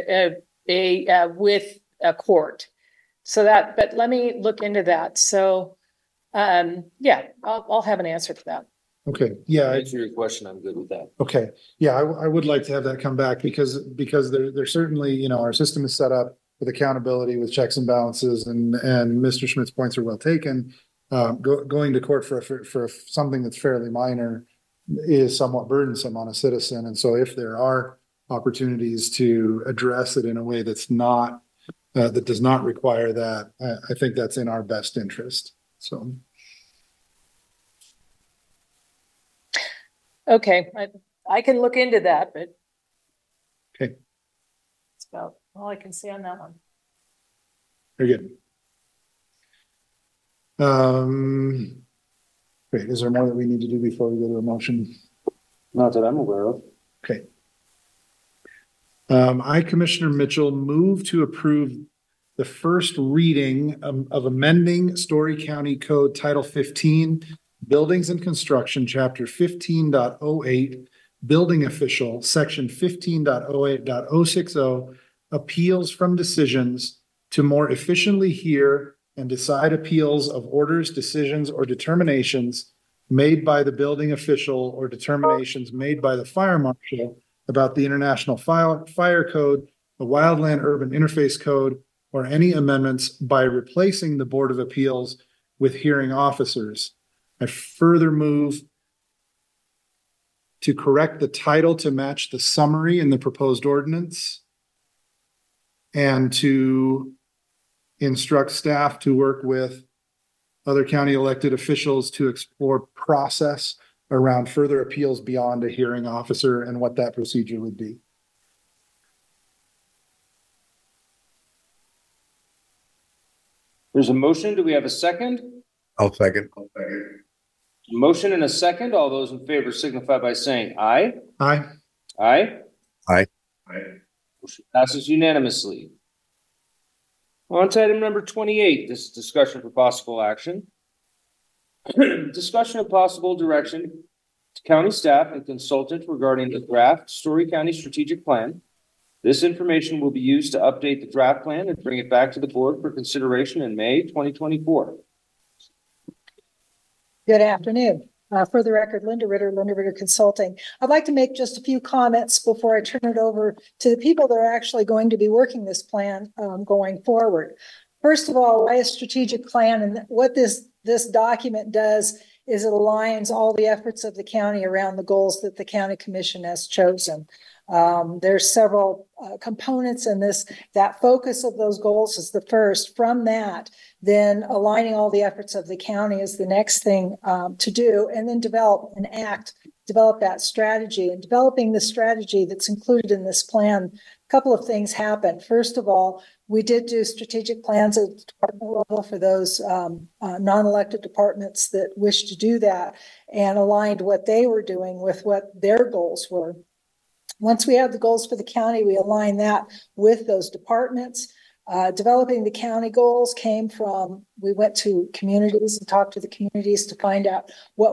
with a court. So that, but let me look into that. So, yeah, I'll have an answer to that. Okay. Yeah. To answer your question, I'm good with that. Okay. Yeah, I would like to have that come back because there's certainly, our system is set up with accountability, with checks and balances, and Mr. Schmidt's points are well taken. Going to court for something that's fairly minor is somewhat burdensome on a citizen. And so if there are opportunities to address it in a way that's not, that does not require that, I think that's in our best interest. So. Okay, I can look into that, but. Okay. That's about all I can say on that one. Very good. Great. Is there more that we need to do before we go to a motion? Not that I'm aware of. Okay. I, Commissioner Mitchell, move to approve the first reading of amending Story County Code Title 15, Buildings and Construction, Chapter 15.08, Building Official, Section 15.08.060, Appeals from Decisions, to more efficiently hear and decide appeals of orders, decisions, or determinations made by the building official or determinations made by the fire marshal about the International Fire Code, the Wildland Urban Interface Code, or any amendments by replacing the Board of Appeals with hearing officers. I further move to correct the title to match the summary in the proposed ordinance and to instruct staff to work with other county elected officials to explore process around further appeals beyond a hearing officer and what that procedure would be. There's a motion. Do we have a second? I'll second. Motion and a second. All those in favor signify by saying aye. Aye. Aye. Aye. Motion passes unanimously. On to item number 28. This is discussion for possible action. Discussion of possible direction to county staff and consultant regarding the draft Story County strategic plan. This information will be used to update the draft plan and bring it back to the board for consideration in May 2024. Good afternoon. For the record, Linda Ritter Consulting. I'd like to make just a few comments before I turn it over to the people that are actually going to be working this plan going forward. First of all, why a strategic plan? And what this document does is it aligns all the efforts of the county around the goals that the county commission has chosen. There's several components in this. That focus of those goals is the first. From that, then aligning all the efforts of the county is the next thing to do, and then develop that strategy. And developing the strategy that's included in this plan, a couple of things happened. First of all, we did do strategic plans at the department level for those non-elected departments that wish to do that, and aligned what they were doing with what their goals were. Once we have the goals for the county, we align that with those departments. Developing the county goals came from, we went to communities and talked to the communities to find out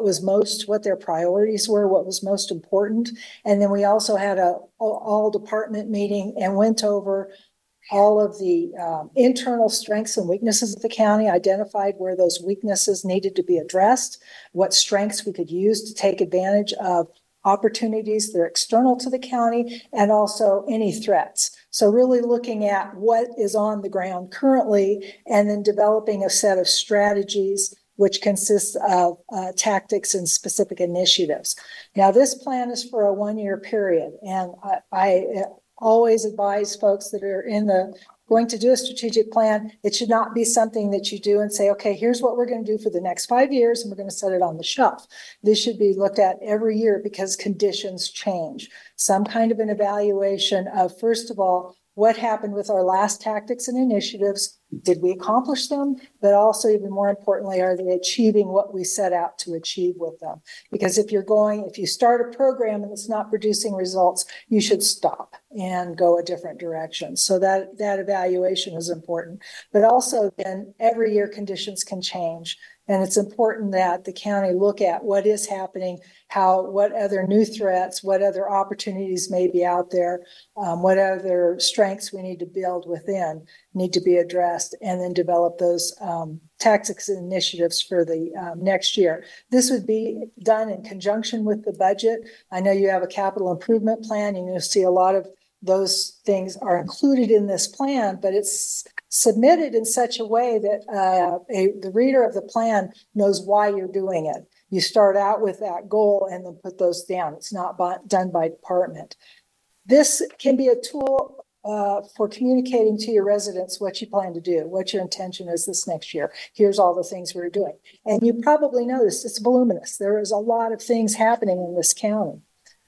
what their priorities were, what was most important. And then we also had a all department meeting and went over all of the internal strengths and weaknesses of the county, identified where those weaknesses needed to be addressed, what strengths we could use to take advantage of opportunities that are external to the county, and also any threats. So really looking at what is on the ground currently, and then developing a set of strategies which consists of tactics and specific initiatives. Now, this plan is for a 1-year period, and I always advise folks that are going to do a strategic plan, it should not be something that you do and say, okay, here's what we're going to do for the next 5 years, and we're going to set it on the shelf. This should be looked at every year because conditions change. Some kind of an evaluation of, first of all, what happened with our last tactics and initiatives? Did we accomplish them? But also, even more importantly, are they achieving what we set out to achieve with them? Because if you start a program and it's not producing results, you should stop and go a different direction. So that evaluation is important. But also then every year conditions can change. And it's important that the county look at what is happening, what other new threats, what other opportunities may be out there, what other strengths we need to build within need to be addressed, and then develop those tactics and initiatives for the next year. This would be done in conjunction with the budget. I know you have a capital improvement plan, and you'll see a lot of those things are included in this plan, but it's submitted in such a way that the reader of the plan knows why you're doing it. You start out with that goal and then put those down. It's not done by department. This can be a tool for communicating to your residents what you plan to do, what your intention is this next year. Here's all the things we're doing. And you probably noticed it's voluminous. There is a lot of things happening in this county.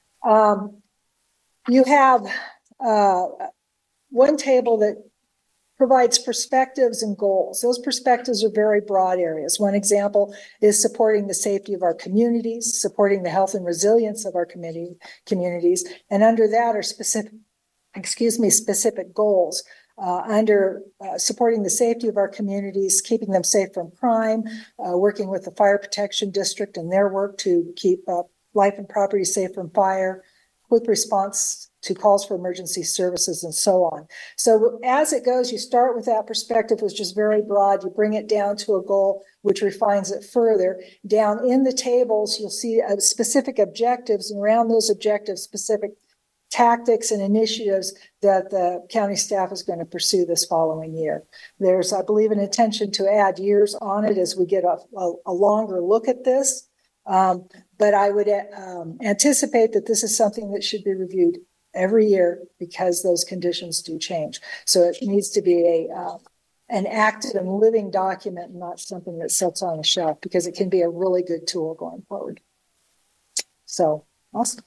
You have one table that provides perspectives and goals. Those perspectives are very broad areas. One example is supporting the safety of our communities, supporting the health and resilience of our communities. And under that are specific goals. Under supporting the safety of our communities, keeping them safe from crime, working with the Fire Protection District and their work to keep life and property safe from fire, quick response to calls for emergency services, and so on. So as it goes, you start with that perspective, which is very broad. You bring it down to a goal, which refines it further. Down in the tables, you'll see specific objectives, and around those objectives, specific tactics and initiatives that the county staff is going to pursue this following year. There's, I believe, an intention to add years on it as we get a longer look at this. But I would anticipate that this is something that should be reviewed every year because those conditions do change. So it needs to be an active and living document, not something that sits on a shelf, because it can be a really good tool going forward. So, awesome.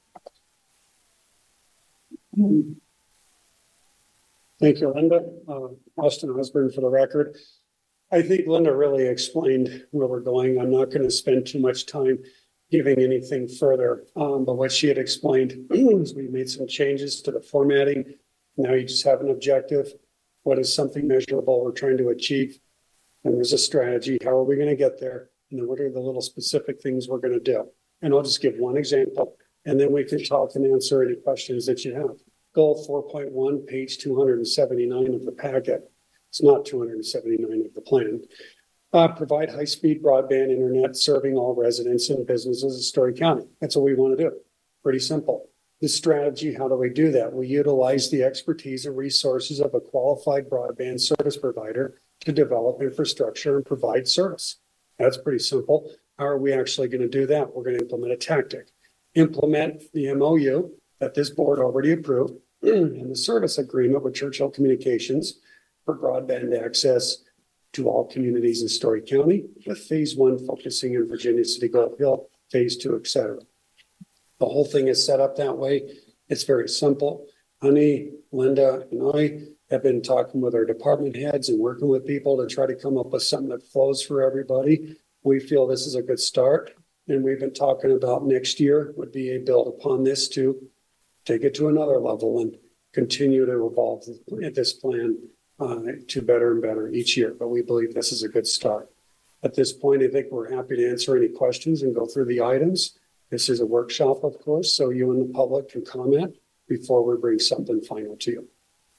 Thank you, Linda. Austin Osborne for the record. I think Linda really explained where we're going. I'm not going to spend too much time giving anything further. But what she had explained is we made some changes to the formatting. Now you just have an objective. What is something measurable we're trying to achieve? And there's a strategy. How are we going to get there? And then what are the little specific things we're going to do? And I'll just give one example, and then we can talk and answer any questions that you have. Goal 4.1, page 279 of the packet. It's not 279 of the plan. Provide high-speed broadband internet serving all residents and businesses of Story County. That's what we want to do. Pretty simple. The strategy, how do we do that? We utilize the expertise and resources of a qualified broadband service provider to develop infrastructure and provide service. That's pretty simple. How are we actually going to do that? We're going to implement a tactic. Implement the MOU that this board already approved and the service agreement with Churchill Communications for broadband access to all communities in Story County, with phase 1 focusing in Virginia City, Gold Hill, phase 2, etc. The whole thing is set up that way. It's very simple. Honey, Linda, and I have been talking with our department heads and working with people to try to come up with something that flows for everybody. We feel this is a good start. And we've been talking about next year would be a build upon this to take it to another level and continue to evolve this plan to better and better each year. But we believe this is a good start. At this point, I think we're happy to answer any questions and go through the items. This is a workshop, of course, so you and the public can comment before we bring something final to you.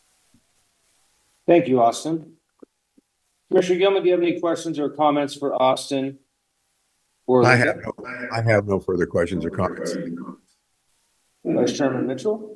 Thank you, Austin. Commissioner Gilman, do you have any questions or comments for Austin? I have no further questions or comments. Vice Chairman Mitchell?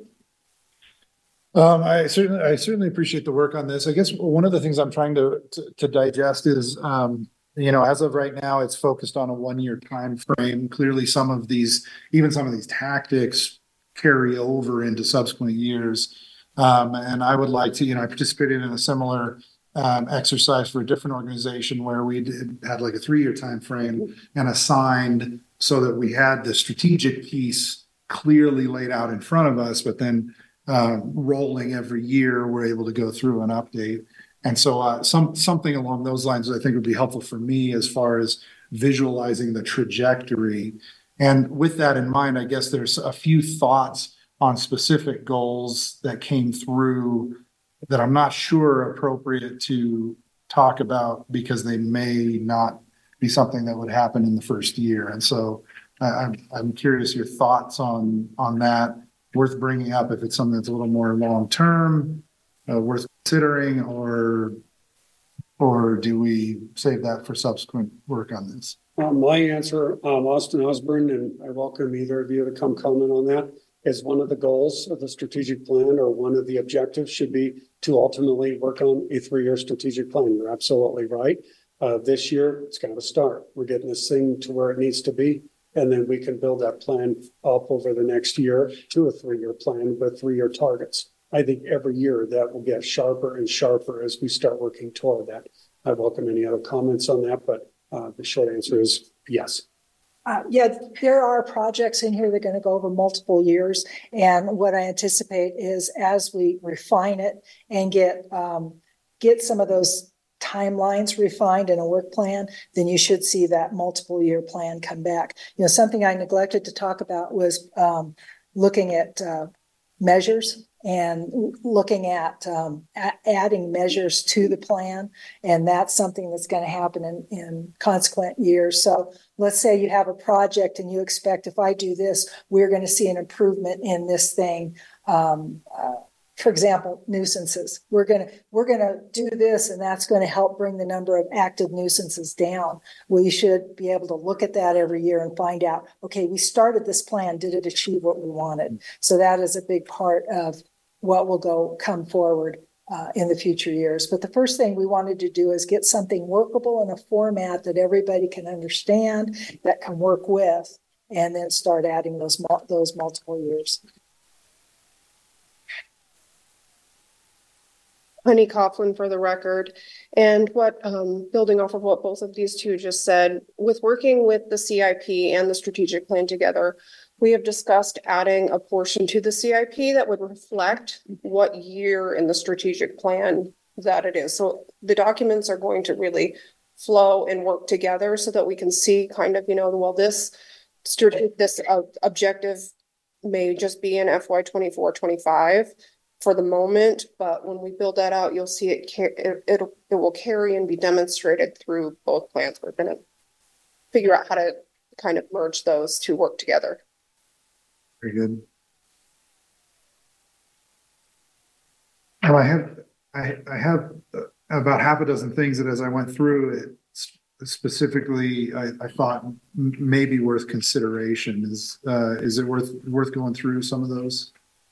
I certainly appreciate the work on this. I guess one of the things I'm trying to digest is, as of right now, it's focused on a 1-year time frame. Clearly, some of these tactics carry over into subsequent years. And I would like to, I participated in a similar exercise for a different organization where we had like a 3-year time frame and assigned so that we had the strategic piece clearly laid out in front of us, but then rolling every year, we're able to go through and update. And so something along those lines I think would be helpful for me as far as visualizing the trajectory. And with that in mind, I guess there's a few thoughts on specific goals that came through that I'm not sure are appropriate to talk about because they may not be something that would happen in the first year. And so I'm curious your thoughts on that. Worth bringing up if it's something that's a little more long-term, worth considering, or do we save that for subsequent work on this? My answer, Austin Osborne, and I welcome either of you to come comment on that, is one of the goals of the strategic plan or one of the objectives should be to ultimately work on a 3-year strategic plan. You're absolutely right. This year, it's kind of a start. We're getting this thing to where it needs to be. And then we can build that plan up over the next year to a 3-year plan with 3-year targets. I think every year that will get sharper and sharper as we start working toward that. I welcome any other comments on that, but the short answer is yes. There are projects in here that are going to go over multiple years. And what I anticipate is as we refine it and get get some of those timelines refined in a work plan, then you should see that multiple year plan come back. Something I neglected to talk about was looking at measures and looking at adding measures to the plan. And that's something that's going to happen in consequent years. So let's say you have a project and you expect, if I do this, we're going to see an improvement in this thing. For example, nuisances. We're gonna do this, and that's going to help bring the number of active nuisances down. We should be able to look at that every year and find out, okay, we started this plan, did it achieve what we wanted? So that is a big part of what will come forward in the future years. But the first thing we wanted to do is get something workable in a format that everybody can understand, that can work with, and then start adding those multiple years. Honey Coughlin for the record. And building off of what both of these two just said, with working with the CIP and the strategic plan together, we have discussed adding a portion to the CIP that would reflect what year in the strategic plan that it is. So the documents are going to really flow and work together so that we can see kind of, well, this objective may just be in FY 24-25. For the moment, but when we build that out, you'll see it will carry and be demonstrated through both plans. We're going to figure out how to kind of merge those to work together. Very good. Well, I have about half a dozen things that as I went through it, specifically, I thought maybe worth consideration. Is it worth going through some of those?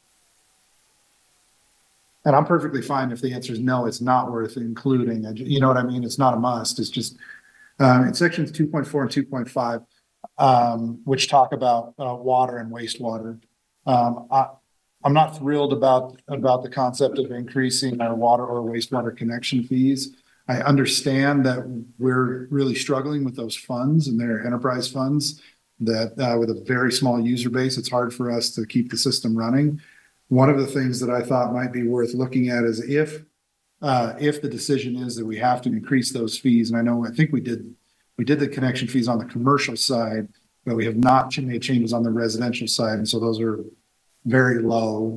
And I'm perfectly fine if the answer is no, it's not worth including. You know what I mean? It's not a must. It's just in sections 2.4 and 2.5, which talk about water and wastewater. I'm not thrilled about the concept of increasing our water or wastewater connection fees. I understand that we're really struggling with those funds, and they're enterprise funds that with a very small user base, it's hard for us to keep the system running. One of the things that I thought might be worth looking at is if the decision is that we have to increase those fees, and I think we did the connection fees on the commercial side, but we have not made changes on the residential side, and so those are very low.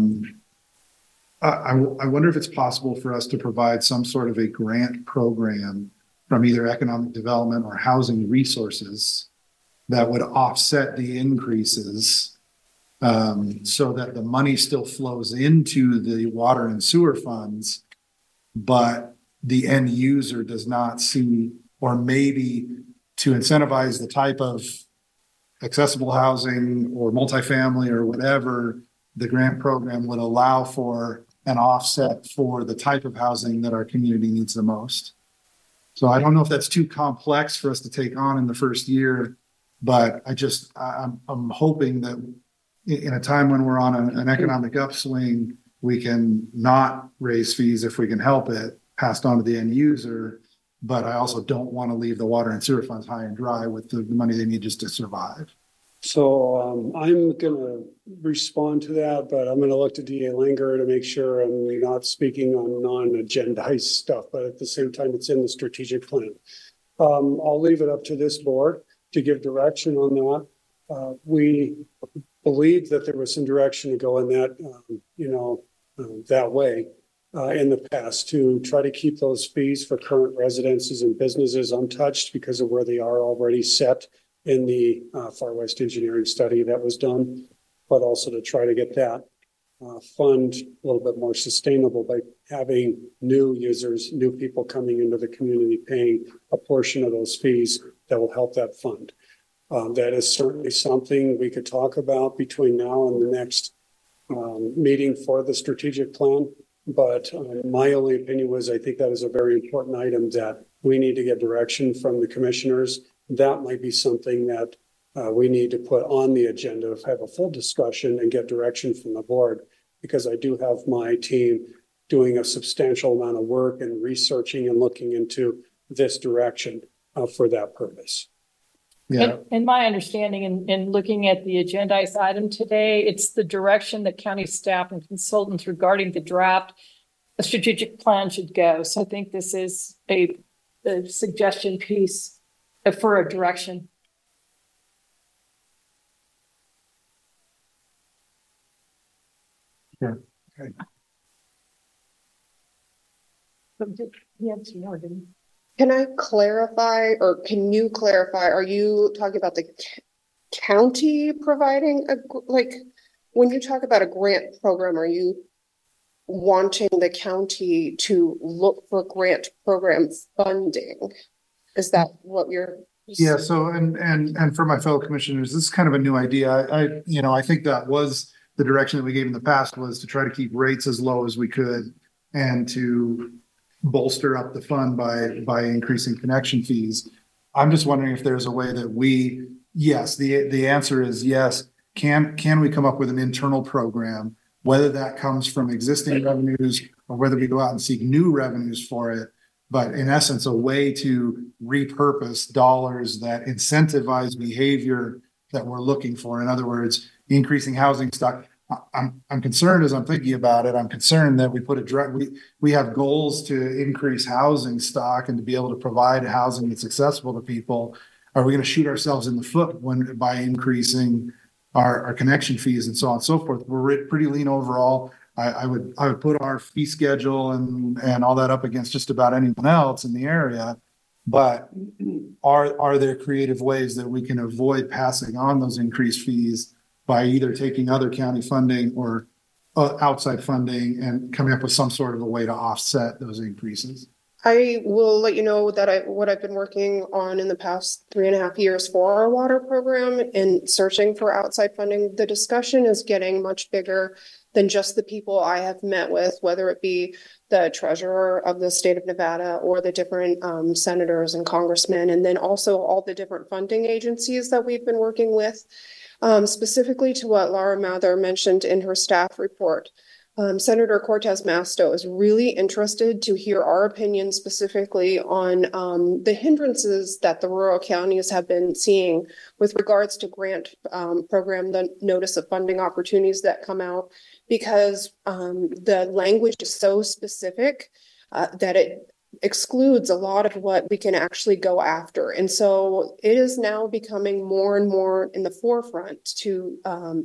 I wonder if it's possible for us to provide some sort of a grant program from either economic development or housing resources that would offset the increases. So that the money still flows into the water and sewer funds, but the end user does not see, or maybe to incentivize the type of accessible housing or multifamily or whatever, the grant program would allow for an offset for the type of housing that our community needs the most. So I don't know if that's too complex for us to take on in the first year, but I'm hoping that in a time when we're on an economic upswing, we can not raise fees if we can help it, passed on to the end user. But I also don't want to leave the water and sewer funds high and dry with the money they need just to survive. So I'm going to respond to that, but I'm going to look to DA Langer to make sure I'm not speaking on non-agendized stuff, but at the same time, it's in the strategic plan. I'll leave it up to this board to give direction on that. We believed that there was some direction to go in that, that way in the past to try to keep those fees for current residences and businesses untouched because of where they are already set in the Far West engineering study that was done, but also to try to get that fund a little bit more sustainable by having new users, new people coming into the community paying a portion of those fees that will help that fund. That is certainly something we could talk about between now and the next meeting for the strategic plan. But my only opinion was I think that is a very important item that we need to get direction from the commissioners. That might be something that we need to put on the agenda, have a full discussion and get direction from the board, because I do have my team doing a substantial amount of work and researching and looking into this direction for that purpose. Yeah. And my understanding in looking at the agendized item today, it's the direction that county staff and consultants regarding the draft a strategic plan should go. So I think this is a suggestion piece for a direction. Yeah. Okay. Can I clarify, or can you clarify, are you talking about the county providing when you talk about a grant program, are you wanting the county to look for grant program funding? Is that what you're? Yeah, so and for my fellow commissioners, this is kind of a new idea. I think that was the direction that we gave in the past, was to try to keep rates as low as we could and to bolster up the fund by increasing connection fees. I'm just wondering if there's a way that the answer is yes. Can we come up with an internal program, whether that comes from existing revenues or whether we go out and seek new revenues for it, but in essence, a way to repurpose dollars that incentivize behavior that we're looking for. In other words, increasing housing stock. I'm concerned as I'm thinking about it. I'm concerned that we have goals to increase housing stock and to be able to provide housing that's accessible to people. Are we going to shoot ourselves in the foot by increasing our connection fees and so on and so forth? We're pretty lean overall. I would put our fee schedule and all that up against just about anyone else in the area. But are there creative ways that we can avoid passing on those increased fees by either taking other county funding or outside funding and coming up with some sort of a way to offset those increases? I will let you know that what I've been working on in the past 3.5 years for our water program and searching for outside funding. The discussion is getting much bigger than just the people I have met with, whether it be the treasurer of the state of Nevada or the different senators and congressmen, and then also all the different funding agencies that we've been working with. Specifically to what Laura Mather mentioned in her staff report. Senator Cortez Masto is really interested to hear our opinion specifically on the hindrances that the rural counties have been seeing with regards to grant program, the notice of funding opportunities that come out, because the language is so specific that it excludes a lot of what we can actually go after. And so it is now becoming more and more in the forefront to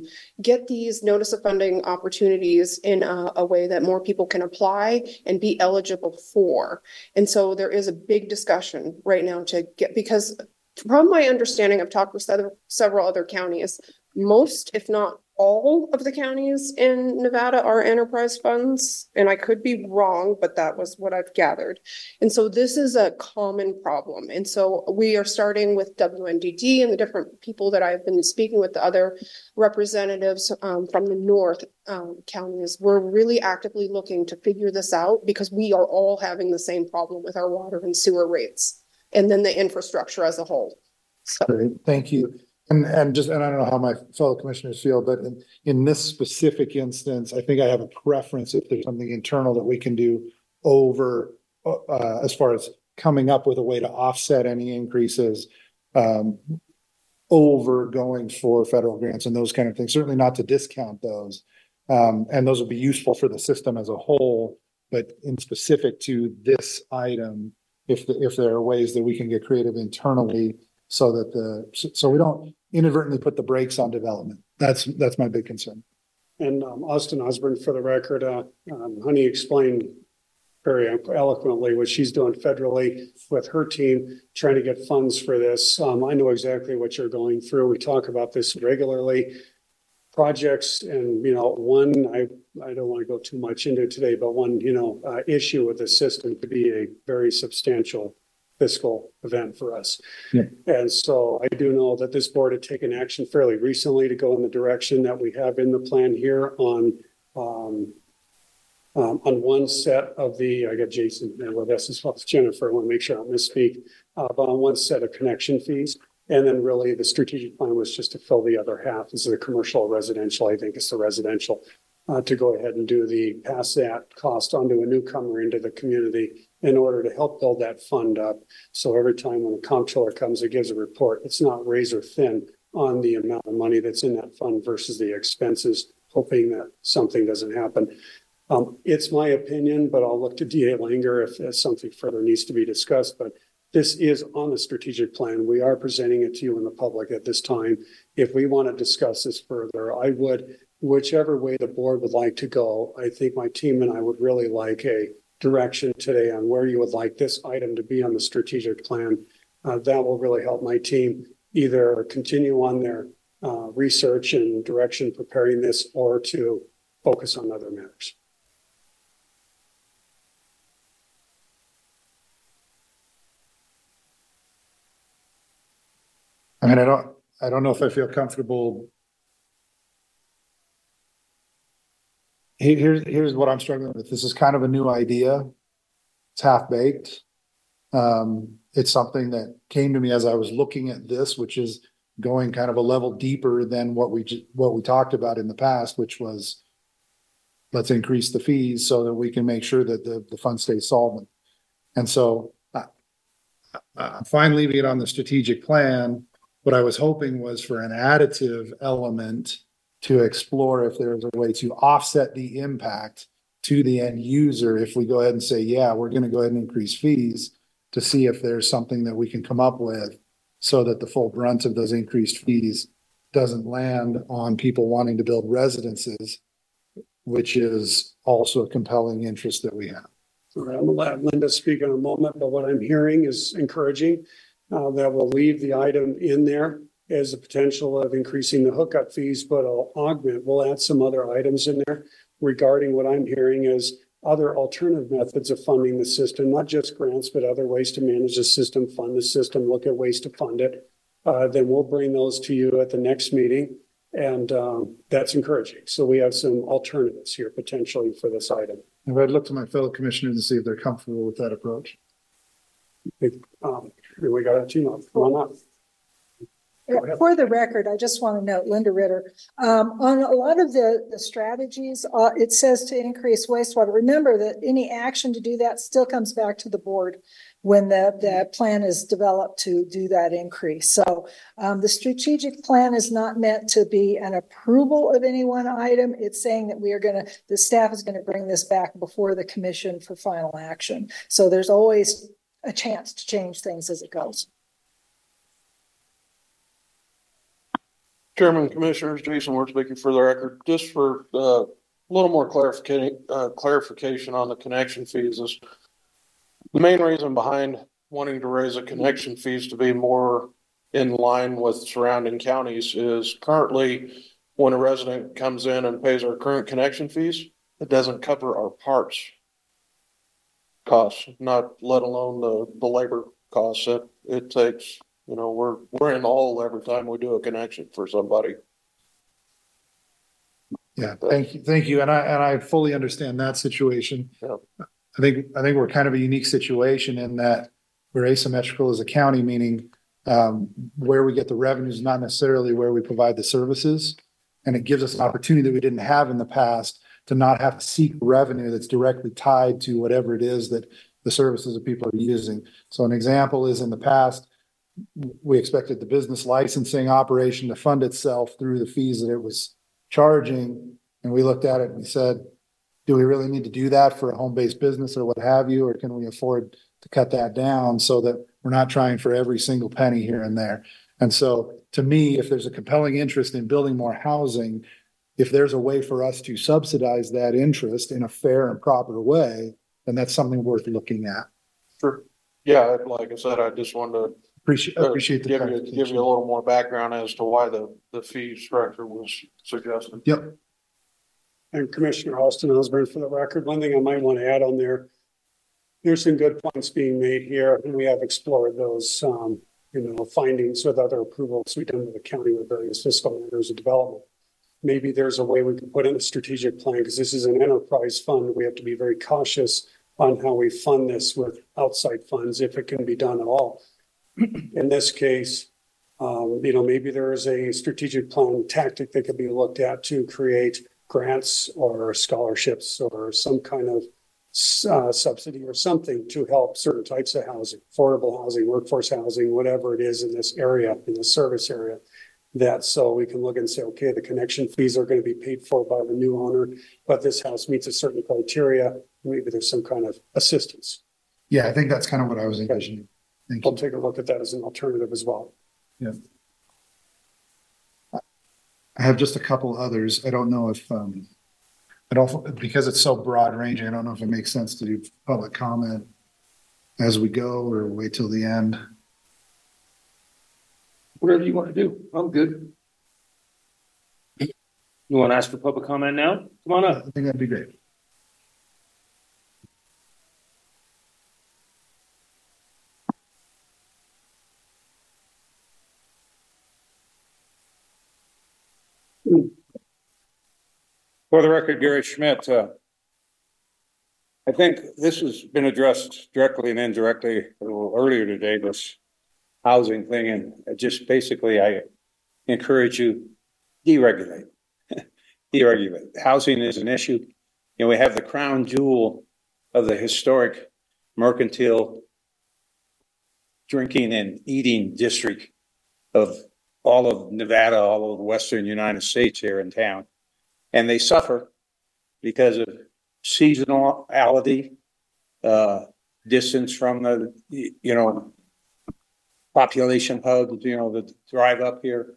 get these notice of funding opportunities in a way that more people can apply and be eligible for. And so there is a big discussion right now to get, because from my understanding, I've talked with several other counties, most, if not all of the counties in Nevada are enterprise funds, and I could be wrong, but that was what I've gathered. And so this is a common problem. And so we are starting with WNDD and the different people that I've been speaking with, the other representatives from the north counties. We're really actively looking to figure this out because we are all having the same problem with our water and sewer rates, and then the infrastructure as a whole. So. Great. Thank you. And I don't know how my fellow commissioners feel, but in this specific instance, I think I have a preference if there's something internal that we can do over as far as coming up with a way to offset any increases over going for federal grants and those kind of things. Certainly not to discount those. And those will be useful for the system as a whole, but in specific to this item, if there are ways that we can get creative internally so that so we don't inadvertently put the brakes on development. That's my big concern. And Austin Osborne, for the record, Honey explained very eloquently what she's doing federally with her team, trying to get funds for this. I know exactly what you're going through. We talk about this regularly. Projects and, I don't want to go too much into it today, but one, issue with the system could be a very substantial fiscal event for us. Yeah. And so I do know that this board had taken action fairly recently to go in the direction that we have in the plan here on one set of I got Jason with us as well as Jennifer. I want to make sure I don't misspeak, but on one set of connection fees. And then really the strategic plan was just to fill the other half. This is a commercial or residential. I think it's the residential to go ahead and pass that cost onto a newcomer into the community in order to help build that fund up. So every time when a comptroller comes and gives a report, it's not razor thin on the amount of money that's in that fund versus the expenses, hoping that something doesn't happen. It's my opinion, but I'll look to DA Langer if something further needs to be discussed, but this is on the strategic plan. We are presenting it to you in the public at this time. If we want to discuss this further, I would, whichever way the board would like to go, I think my team and I would really like a direction today on where you would like this item to be on the strategic plan. That will really help my team either continue on their research and direction preparing this or to focus on other matters. I mean, I don't know if I feel comfortable. Here's what I'm struggling with. This is kind of a new idea. It's half baked. It's something that came to me as I was looking at this, which is going kind of a level deeper than what we talked about in the past, which was let's increase the fees so that we can make sure that the fund stays solvent. And so I'm fine leaving it on the strategic plan. What I was hoping was for an additive element to explore if there's a way to offset the impact to the end user. If we go ahead and say, yeah, we're going to go ahead and increase fees, to see if there's something that we can come up with so that the full brunt of those increased fees doesn't land on people wanting to build residences, which is also a compelling interest that we have. All right, I'm gonna let Linda speak in a moment, but what I'm hearing is encouraging. That will leave the item in there as the potential of increasing the hookup fees, but we'll add some other items in there regarding what I'm hearing is other alternative methods of funding the system, not just grants, but other ways to manage the system, fund the system, look at ways to fund it. Then we'll bring those to you at the next meeting. And that's encouraging. So we have some alternatives here potentially for this item. If I'd look to my fellow commissioners to see if they're comfortable with that approach. We got a team up. Come on up. For the record, I just want to note, Linda Ritter, on a lot of the strategies, it says to increase wastewater. Remember that any action to do that still comes back to the board when the plan is developed to do that increase. So the strategic plan is not meant to be an approval of any one item. It's saying that the staff is going to bring this back before the commission for final action. So there's always a chance to change things as it goes. Chairman, Commissioners, Jason Ward speaking for the record, just for a little more clarification on the connection fees. Is the main reason behind wanting to raise the connection fees to be more in line with surrounding counties is currently when a resident comes in and pays our current connection fees, it doesn't cover our parts costs, not let alone the labor costs that it takes. You know, we're in the hole every time we do a connection for somebody. Yeah, thank you. And I fully understand that situation. Yeah. I think we're kind of a unique situation in that we're asymmetrical as a county, meaning where we get the revenues, not necessarily where we provide the services. And it gives us an opportunity that we didn't have in the past to not have to seek revenue that's directly tied to whatever it is that the services that people are using. So an example is in the past, we expected the business licensing operation to fund itself through the fees that it was charging. And we looked at it and we said, do we really need to do that for a home-based business or what have you? Or can we afford to cut that down so that we're not trying for every single penny here and there? And so to me, if there's a compelling interest in building more housing, if there's a way for us to subsidize that interest in a fair and proper way, then that's something worth looking at. Sure. Yeah, like I said, I just wanted to appreciate the give you a little more background as to why the fee structure was suggested. Yep. And Commissioner Austin Osborne, for the record, one thing I might want to add on there, there's some good points being made here, and we have explored those findings with other approvals we've done with the county with various fiscal matters of development. Maybe there's a way we can put in a strategic plan because this is an enterprise fund. We have to be very cautious on how we fund this with outside funds, if it can be done at all. In this case, maybe there is a strategic plan tactic that could be looked at to create grants or scholarships or some kind of subsidy or something to help certain types of housing, affordable housing, workforce housing, whatever it is in this area, in the service area. that so we can look and say, okay, the connection fees are going to be paid for by the new owner, but this house meets a certain criteria. Maybe there's some kind of assistance. Yeah, I think that's kind of what I was envisioning. Thank I'll you. take a look at that as an alternative as well. Yeah. I have just a couple others. I don't know if, because it's so broad ranging, I don't know if it makes sense to do public comment as we go or wait till the end. Whatever you want to do. I'm good. You want to ask for public comment now? Come on up. I think that'd be great. For the record, Gary Schmidt, I think this has been addressed directly and indirectly a little earlier today, this housing thing, and just basically I encourage you, deregulate. Deregulate. Housing is an issue. You know, we have the crown jewel of the historic mercantile drinking and eating district of all of Nevada, all of the western United States here in town. And they suffer because of seasonality, distance from the, population hubs, that drive up here.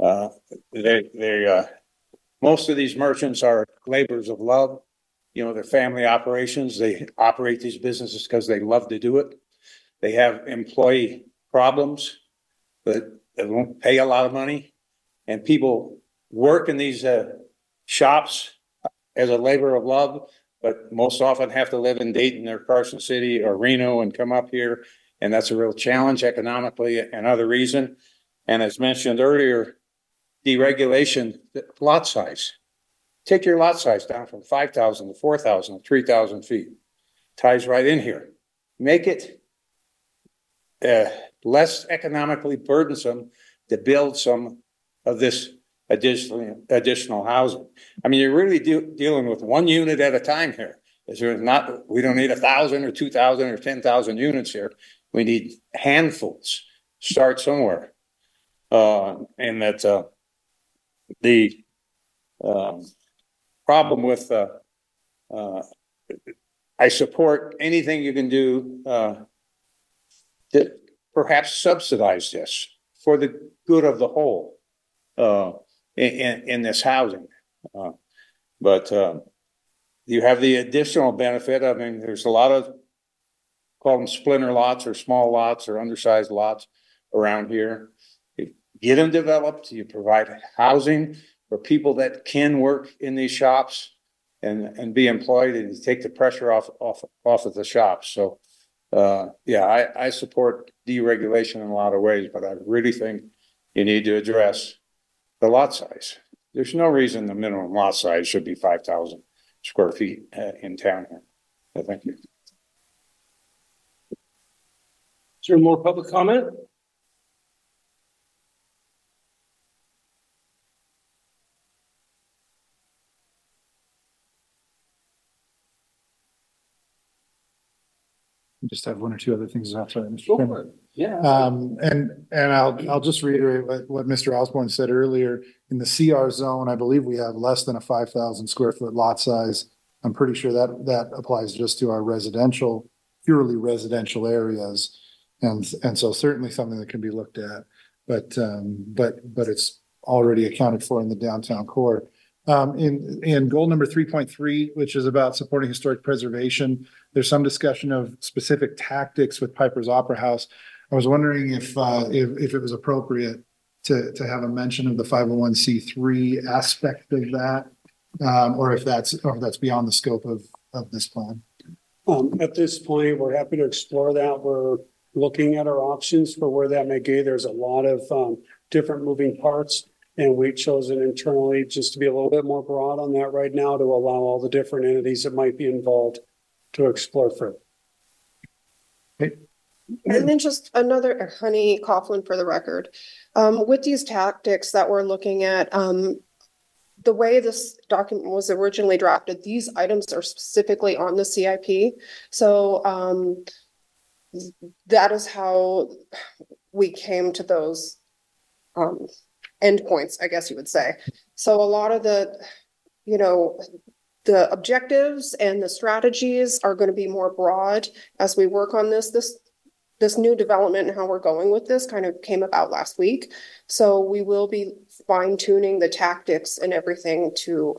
Most of these merchants are labors of love. They're family operations. They operate these businesses because they love to do it. They have employee problems, but they won't pay a lot of money. And people work in these shops as a labor of love, but most often have to live in Dayton or Carson City or Reno and come up here. And that's a real challenge economically, another reason. And as mentioned earlier, deregulation, lot size. Take your lot size down from 5,000 to 4,000 to 3,000 feet. Ties right in here. Make it less economically burdensome to build some of this additional housing. I mean, you're really dealing with one unit at a time here. We don't need 1,000 or 2,000 or 10,000 units here. We need handfuls. Start somewhere. And that's the problem with I support anything you can do to perhaps subsidize this for the good of the whole in this housing. But you have the additional benefit. I mean, there's a lot of, call them splinter lots or small lots or undersized lots around here. You get them developed, you provide housing for people that can work in these shops and be employed, and you take the pressure off of the shops. So I support deregulation in a lot of ways, but I really think you need to address the lot size. There's no reason the minimum lot size should be 5,000 square feet in town here. So thank you. Is there more public comment? Just have one or two other things after that, Mr. Go Chairman. for it. Yeah. And I'll just reiterate what Mr. Osborne said earlier. In the CR zone, I believe we have less than a 5,000 square foot lot size. I'm pretty sure that applies just to our purely residential areas. And so certainly something that can be looked at, but it's already accounted for in the downtown core. In goal number 3.3, which is about supporting historic preservation, there's some discussion of specific tactics with Piper's Opera House. I was wondering if it was appropriate to have a mention of the 501c3 aspect of that, or if that's beyond the scope of this plan. At this point, we're happy to explore that. We're looking at our options for where that may go. There's a lot of different moving parts. And we've chosen internally just to be a little bit more broad on that right now to allow all the different entities that might be involved to explore further. And then just another, Honey Coughlin for the record. With these tactics that we're looking at, the way this document was originally drafted, these items are specifically on the CIP. So that is how we came to those endpoints, I guess you would say. So a lot of the, the objectives and the strategies are going to be more broad as we work on this new development and how we're going with this kind of came about last week. So we will be fine tuning the tactics and everything to,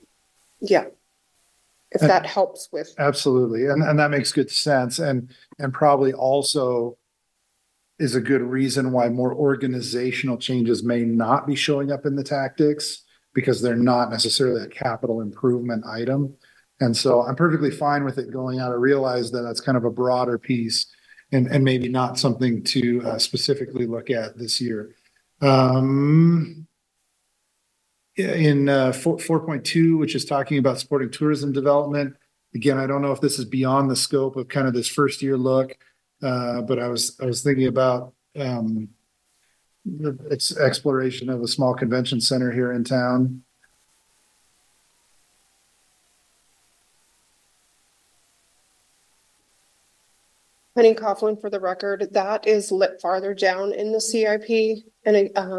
if that helps with. Absolutely. And that makes good sense. And probably also is a good reason why more organizational changes may not be showing up in the tactics, because they're not necessarily a capital improvement item. And so I'm perfectly fine with it going out. I realize that that's kind of a broader piece and maybe not something to specifically look at this year. In 4.2, which is talking about supporting tourism development. Again, I don't know if this is beyond the scope of kind of this first year look, but I was thinking about its exploration of a small convention center here in town. Penny Coughlin, for the record, that is lit farther down in the CIP. And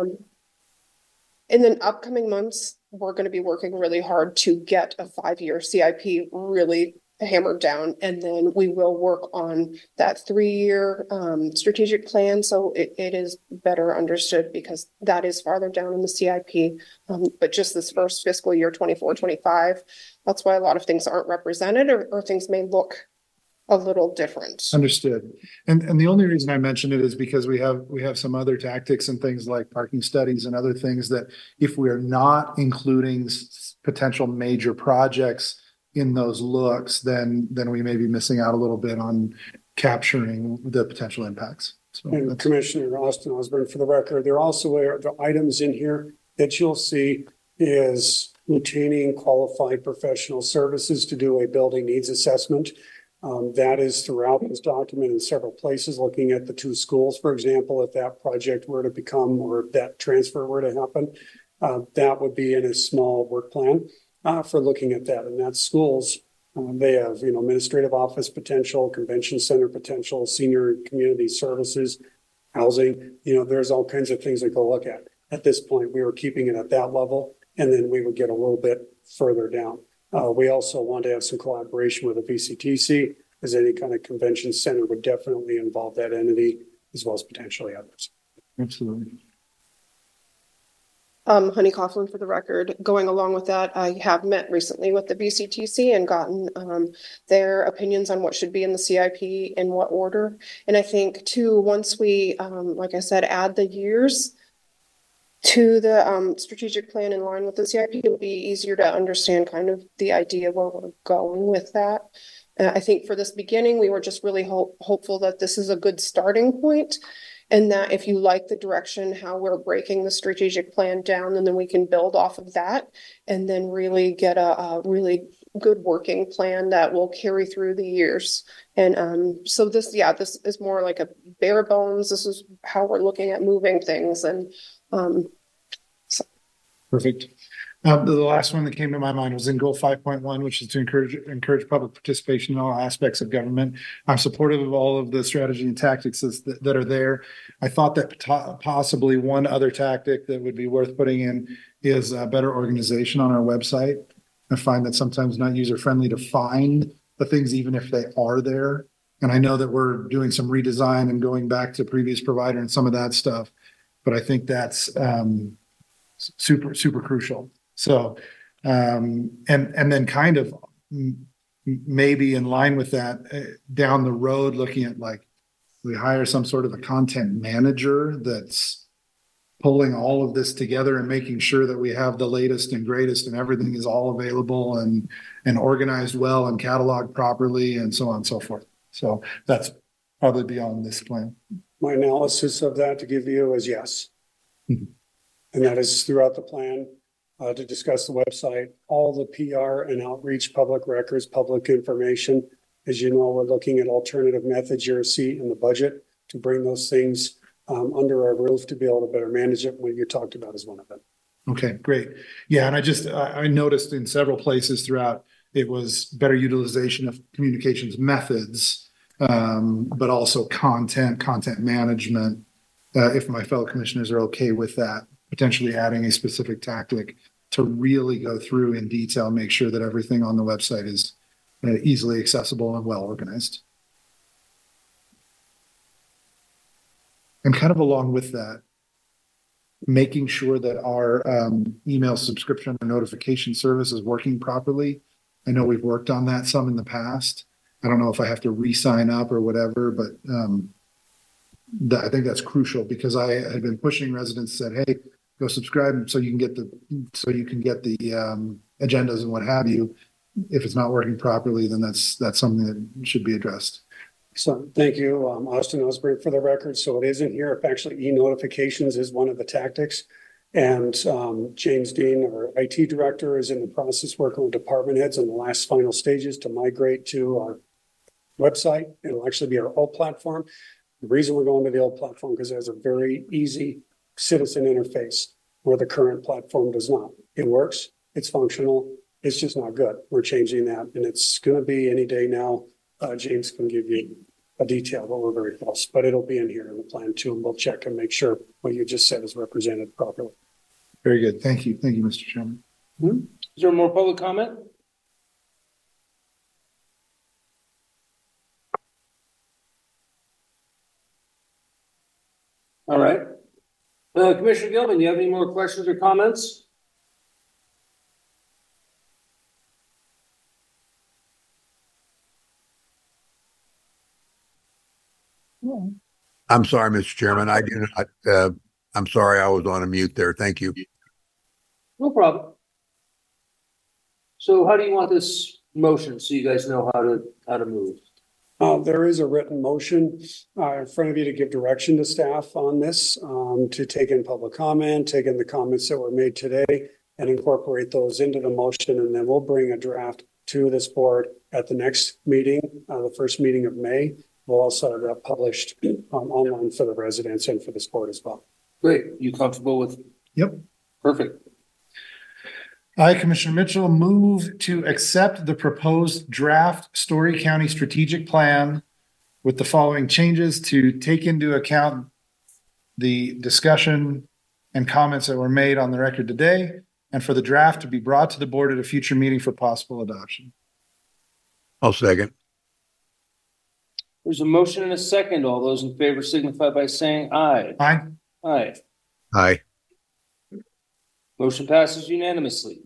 in the upcoming months, we're going to be working really hard to get a 5-year CIP really hammered down. And then we will work on that 3-year strategic plan. So it is better understood, because that is farther down in the CIP. But just this first fiscal year, 24-25, that's why a lot of things aren't represented, or things may look a little different. Understood. And the only reason I mention it is because we have some other tactics and things like parking studies and other things that if we're not including potential major projects in those looks, then we may be missing out a little bit on capturing the potential impacts. So and Commissioner Austin Osborne, for the record, there also are the items in here that you'll see is retaining qualified professional services to do a building needs assessment. That is throughout this document in several places, looking at the 2 schools, for example, if that project were to become, or that transfer were to happen, that would be in a small work plan for looking at that. And that's schools. They have, administrative office potential, convention center potential, senior community services, housing, there's all kinds of things to go look at. At this point, we were keeping it at that level, and then we would get a little bit further down. We also want to have some collaboration with the VCTC, as any kind of convention center would definitely involve that entity, as well as potentially others. Absolutely. Honey Coughlin, for the record, going along with that, I have met recently with the VCTC and gotten their opinions on what should be in the CIP, in what order. And I think too, once we, like I said, add the years to the strategic plan in line with the CIP, it'll be easier to understand kind of the idea where we're going with that. I think for this beginning, we were just really hopeful that this is a good starting point, and that if you like the direction, how we're breaking the strategic plan down, and then we can build off of that and then really get a really good working plan that will carry through the years. And so this is more like a bare bones. This is how we're looking at moving things. And Perfect. The last one that came to my mind was in goal 5.1, which is to encourage public participation in all aspects of government. I'm supportive of all of the strategy and tactics that are there. I thought that possibly one other tactic that would be worth putting in is better organization on our website. I find that sometimes not user-friendly to find the things, even if they are there. And I know that we're doing some redesign and going back to previous provider and some of that stuff, but I think that's super crucial. So, and then kind of maybe in line with that, down the road, looking at like, we hire some sort of a content manager that's pulling all of this together and making sure that we have the latest and greatest and everything is all available and organized well and cataloged properly and so on and so forth. So that's probably beyond this plan. My analysis of that to give you is yes. Mm-hmm. And that is throughout the plan. To discuss the website, all the PR and outreach, public records, public information. As you know, we're looking at alternative methods you'll see in the budget to bring those things under our roof to be able to better manage it. What you talked about is one of them. Okay, great. Yeah, and I noticed in several places throughout, it was better utilization of communications methods, but also content management, if my fellow commissioners are okay with that. potentially adding a specific tactic to really go through in detail, make sure that everything on the website is easily accessible and well organized. And kind of along with that, making sure that our email subscription or notification service is working properly. I know we've worked on that some in the past. I don't know if I have to re-sign up or whatever, but I think that's crucial because I had been pushing residents, said, hey, go subscribe so you can get the agendas and what have you. If it's not working properly, then that's something that should be addressed. So thank you, Austin Osborne, for the record. So it isn't here. Actually, e-notifications is one of the tactics. And James Dean, our IT director, is in the process working with department heads in the last final stages to migrate to our website. It'll actually be our old platform. The reason we're going to the old platform because it has a very easy citizen interface where the current platform does not. It works. It's functional. It's just not good. We're changing that. And it's going to be any day now. James can give you a detail, but we're very close. But it'll be in here in the plan too, and we'll check and make sure what you just said is represented properly. Very good. Thank you. Thank you, Mr. Chairman. Is there more public comment? All right. Commissioner Gilman, do you have any more questions or comments? I'm sorry, Mr. Chairman. I do not, I'm sorry I was on a mute there. Thank you. No problem. So how do you want this motion so you guys know how to move? There is a written motion in front of you to give direction to staff on this, to take in public comment, take in the comments that were made today and incorporate those into the motion. And then we'll bring a draft to this board at the next meeting, the first meeting of May. We'll also have that published online for the residents and for this board as well. Great. You comfortable with? Yep. Perfect. I, Commissioner Mitchell, move to accept the proposed draft Story County strategic plan with the following changes to take into account the discussion and comments that were made on the record today, and for the draft to be brought to the board at a future meeting for possible adoption. I'll second. There's a motion and a second. All those in favor signify by saying aye. Aye. Aye. Aye. Motion passes unanimously.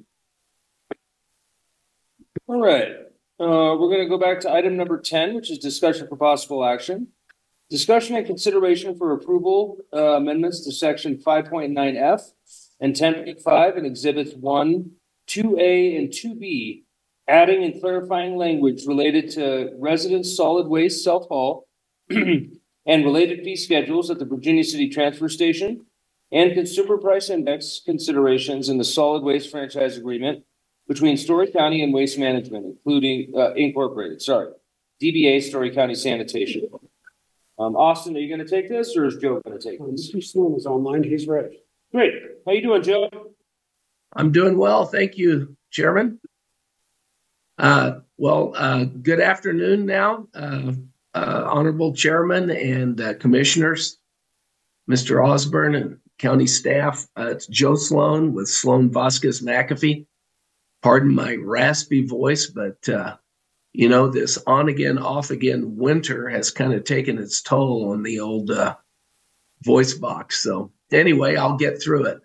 All right. We're going to go back to item number 10, which is discussion for possible action. Discussion and consideration for approval amendments to section 5.9F and 10.5 and exhibits 1, 2A, and 2B, adding and clarifying language related to resident solid waste self-haul and related fee schedules at the Virginia City Transfer Station and consumer price index considerations in the solid waste franchise agreement between Story County and Waste Management, including Incorporated, DBA Story County Sanitation. Austin, are you going to take this or is Joe going to take this? Mr. Sloan is online. He's ready. Great. How you doing, Joe? I'm doing well. Thank you, Chairman. Good afternoon now, Honorable Chairman and Commissioners, Mr. Osborne and County staff. It's Joe Sloan with Sloan Vasquez McAfee. Pardon my raspy voice, but this on again, off again winter has kind of taken its toll on the old voice box. So anyway, I'll get through it.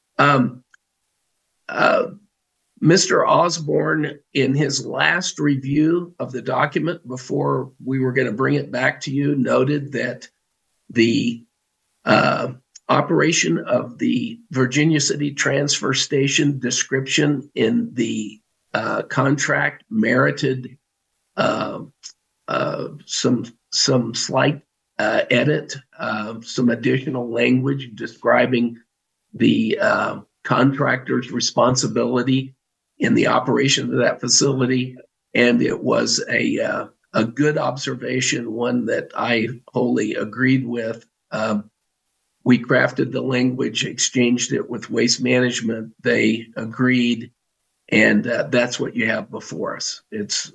Mr. Osborne, in his last review of the document before we were going to bring it back to you, noted that the operation of the Virginia City Transfer Station description in the contract merited some slight edit, some additional language describing the contractor's responsibility in the operation of that facility. And it was a good observation, one that I wholly agreed with. We crafted the language, exchanged it with Waste Management. They agreed, and that's what you have before us. It's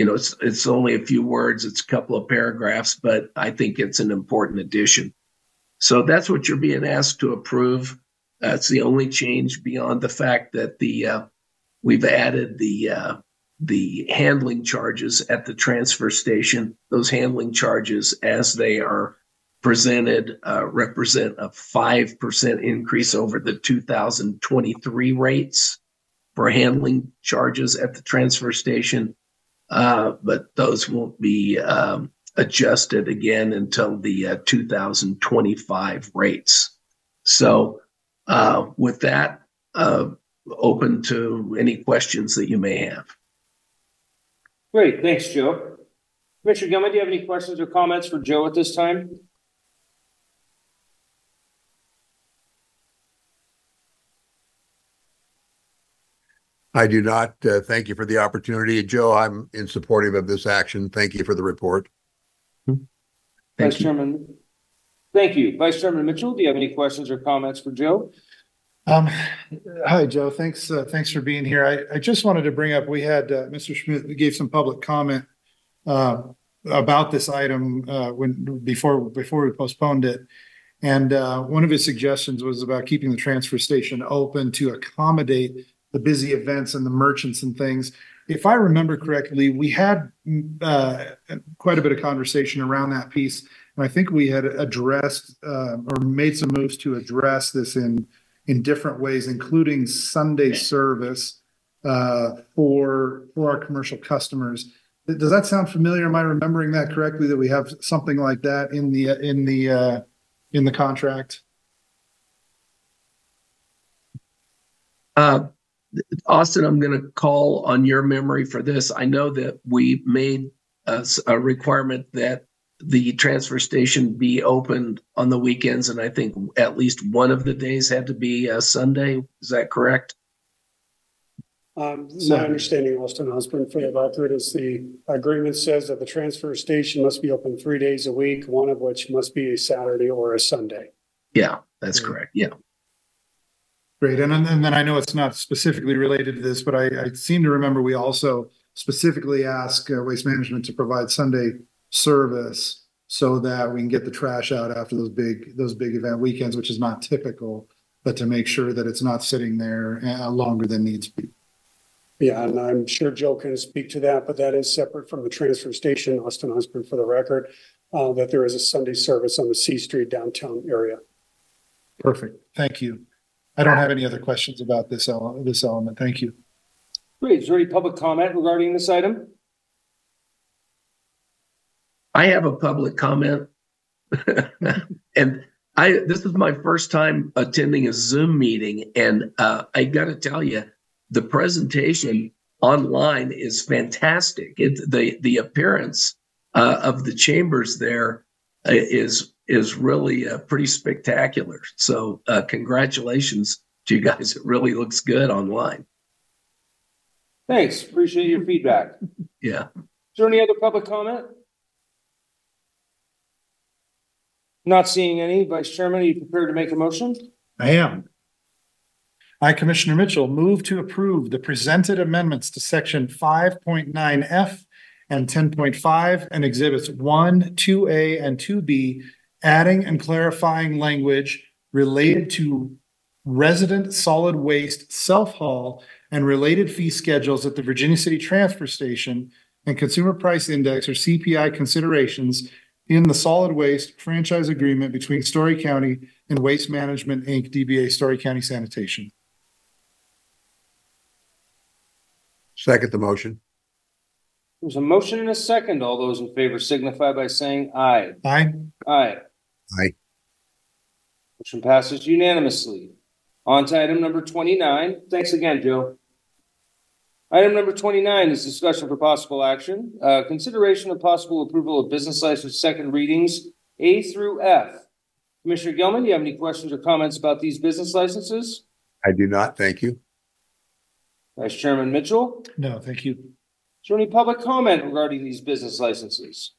it's only a few words. It's a couple of paragraphs, but I think it's an important addition. So that's what you're being asked to approve. That's the only change beyond the fact that we've added the handling charges at the transfer station. Those handling charges, as they are presented, represent a 5% increase over the 2023 rates for handling charges at the transfer station. But those won't be adjusted again until the 2025 rates. So with that, open to any questions that you may have. Great, thanks, Joe. Commissioner Gilman, do you have any questions or comments for Joe at this time? I do not. Thank you for the opportunity. Joe, I'm in supportive of this action. Thank you for the report. Vice Chairman. Thank you. Vice Chairman Mitchell, do you have any questions or comments for Joe? Hi, Joe. Thanks for being here. I just wanted to bring up, we had Mr. Schmidt gave some public comment about this item before we postponed it. And one of his suggestions was about keeping the transfer station open to accommodate the busy events and the merchants and things. If I remember correctly, we had quite a bit of conversation around that piece. And I think we had addressed or made some moves to address this in different ways, including Sunday service for our commercial customers. Does that sound familiar? Am I remembering that correctly, that we have something like that in the contract? Austin, I'm going to call on your memory for this. I know that we made a requirement that the transfer station be opened on the weekends, and I think at least one of the days had to be Sunday. Is that correct? My understanding, Austin Osborne, for the record, is the agreement says that the transfer station must be open 3 days a week, one of which must be a Saturday or a Sunday. Yeah, that's correct. Yeah. Great. And then I know it's not specifically related to this, but I seem to remember we also specifically asked Waste Management to provide Sunday service so that we can get the trash out after those big event weekends, which is not typical, but to make sure that it's not sitting there longer than needs to be. Yeah, and I'm sure Joe can speak to that, but that is separate from the transfer station, Austin Osborne, for the record, that there is a Sunday service on the C Street downtown area. Perfect. Thank you. I don't have any other questions about this element. Thank you. Great. Is there any public comment regarding this item? I have a public comment. And this is my first time attending a Zoom meeting. And I got to tell you, the presentation online is fantastic. The appearance of the chambers there is really pretty spectacular. So congratulations to you guys. It really looks good online. Thanks. Appreciate your feedback. Yeah. Is there any other public comment? Not seeing any. Vice Chairman, are you prepared to make a motion? I am. I, Commissioner Mitchell, move to approve the presented amendments to section 5.9F and 10.5 and exhibits 1, 2A, and 2B, adding and clarifying language related to resident solid waste self-haul and related fee schedules at the Virginia City Transfer Station and Consumer Price Index or CPI considerations in the solid waste franchise agreement between Story County and Waste Management, Inc., DBA Story County Sanitation. Second the motion. There's a motion and a second. All those in favor signify by saying aye. Aye. Aye. Aye. Motion passes unanimously. On to item number 29. Thanks again, Joe. Item number 29 is discussion for possible action. Consideration of possible approval of business license second readings A through F. Commissioner Gilman, do you have any questions or comments about these business licenses? I do not. Thank you. Vice Chairman Mitchell? No, thank you. Is there any public comment regarding these business licenses?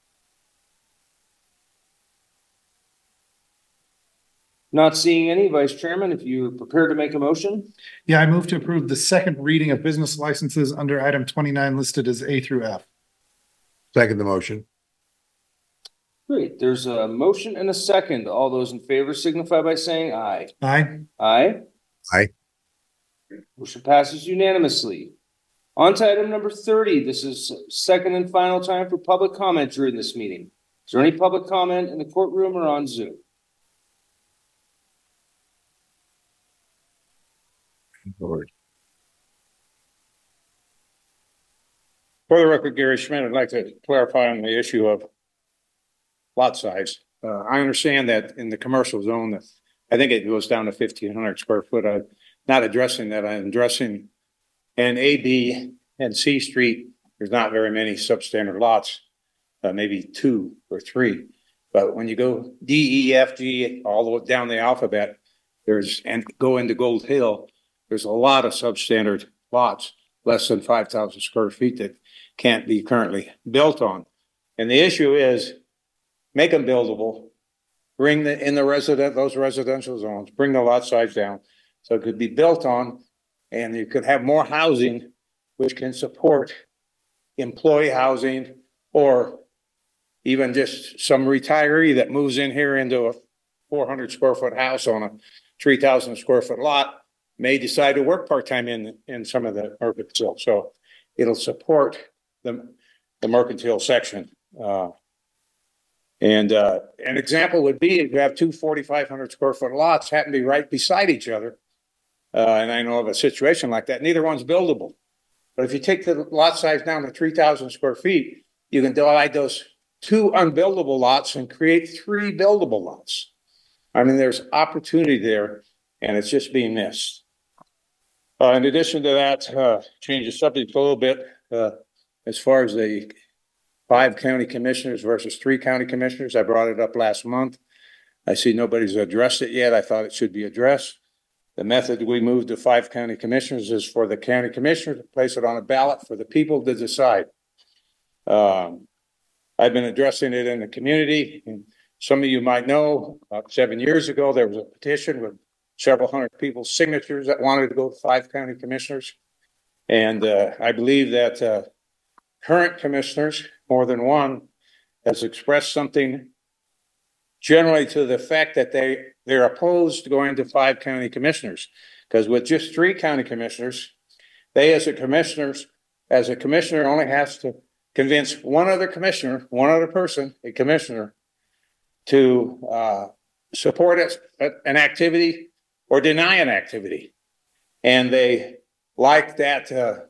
Not seeing any. Vice Chairman, if you're prepared to make a motion? Yeah, I move to approve the second reading of business licenses under item 29 listed as A through F. Second the motion. Great. There's a motion and a second. All those in favor signify by saying aye. Aye. Aye. Aye. Motion passes unanimously. On to item number 30. This is second and final time for public comment during this meeting. Is there any public comment in the courtroom or on Zoom? Lord. For the record, Gary Schmidt, I'd like to clarify on the issue of lot size. I understand that in the commercial zone, I think it goes down to 1,500 square foot. I'm not addressing that. I'm addressing in A, B, and C Street. There's not very many substandard lots, maybe 2 or 3. But when you go D, E, F, G, all the way down the alphabet, and go into Gold Hill, there's a lot of substandard lots, less than 5,000 square feet that can't be currently built on. And the issue is make them buildable, bring those residential zones, bring the lot size down so it could be built on, and you could have more housing, which can support employee housing or even just some retiree that moves in here into a 400 square foot house on a 3,000 square foot lot may decide to work part-time in some of the mercantile. So it'll support the mercantile section. And an example would be if you have two 4,500 square foot lots happen to be right beside each other. And I know of a situation like that. Neither one's buildable. But if you take the lot size down to 3,000 square feet, you can divide those 2 unbuildable lots and create 3 buildable lots. I mean, there's opportunity there, and it's just being missed. In addition to that, change the subject a little bit, as far as the 5 county commissioners versus 3 county commissioners. I brought it up last month. I see nobody's addressed it yet. I thought it should be addressed. The method we moved to 5 county commissioners is for the county commissioner to place it on a ballot for the people to decide. I've been addressing it in the community. And some of you might know, about 7 years ago, there was a petition with several hundred people's signatures that wanted to go to 5 county commissioners. And I believe that current commissioners, more than one, has expressed something generally to the fact that they're opposed to going to 5 county commissioners. Because with just 3 county commissioners, they as a commissioner only has to convince one other person, a commissioner, to support an activity or deny an activity. And they like that,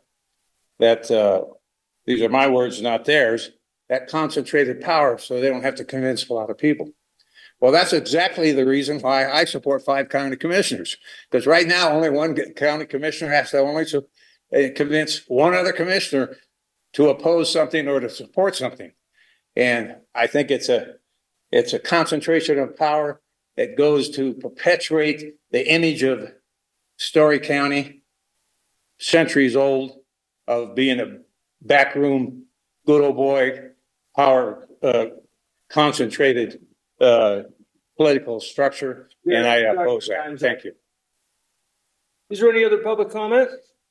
these are my words, not theirs, that concentrated power so they don't have to convince a lot of people. Well, that's exactly the reason why I support 5 county commissioners. Because right now, only one county commissioner has to only convince one other commissioner to oppose something or to support something. And I think it's a concentration of power that goes to perpetuate the image of Story County, centuries old, of being a backroom, good old boy, power, concentrated political structure. And I oppose that. Thank you. Is there any other public comment?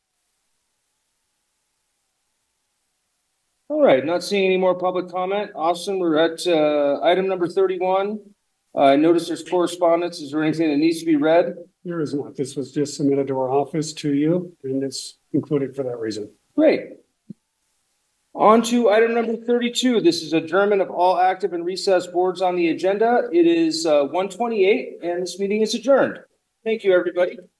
All right, not seeing any more public comment. Austin, we're at item number 31. I notice there's correspondence. Is there anything that needs to be read? There is not. This was just submitted to our office to you, and it's included for that reason. Great. On to item number 32. This is adjournment of all active and recessed boards on the agenda. It is 1:28, and this meeting is adjourned. Thank you, everybody.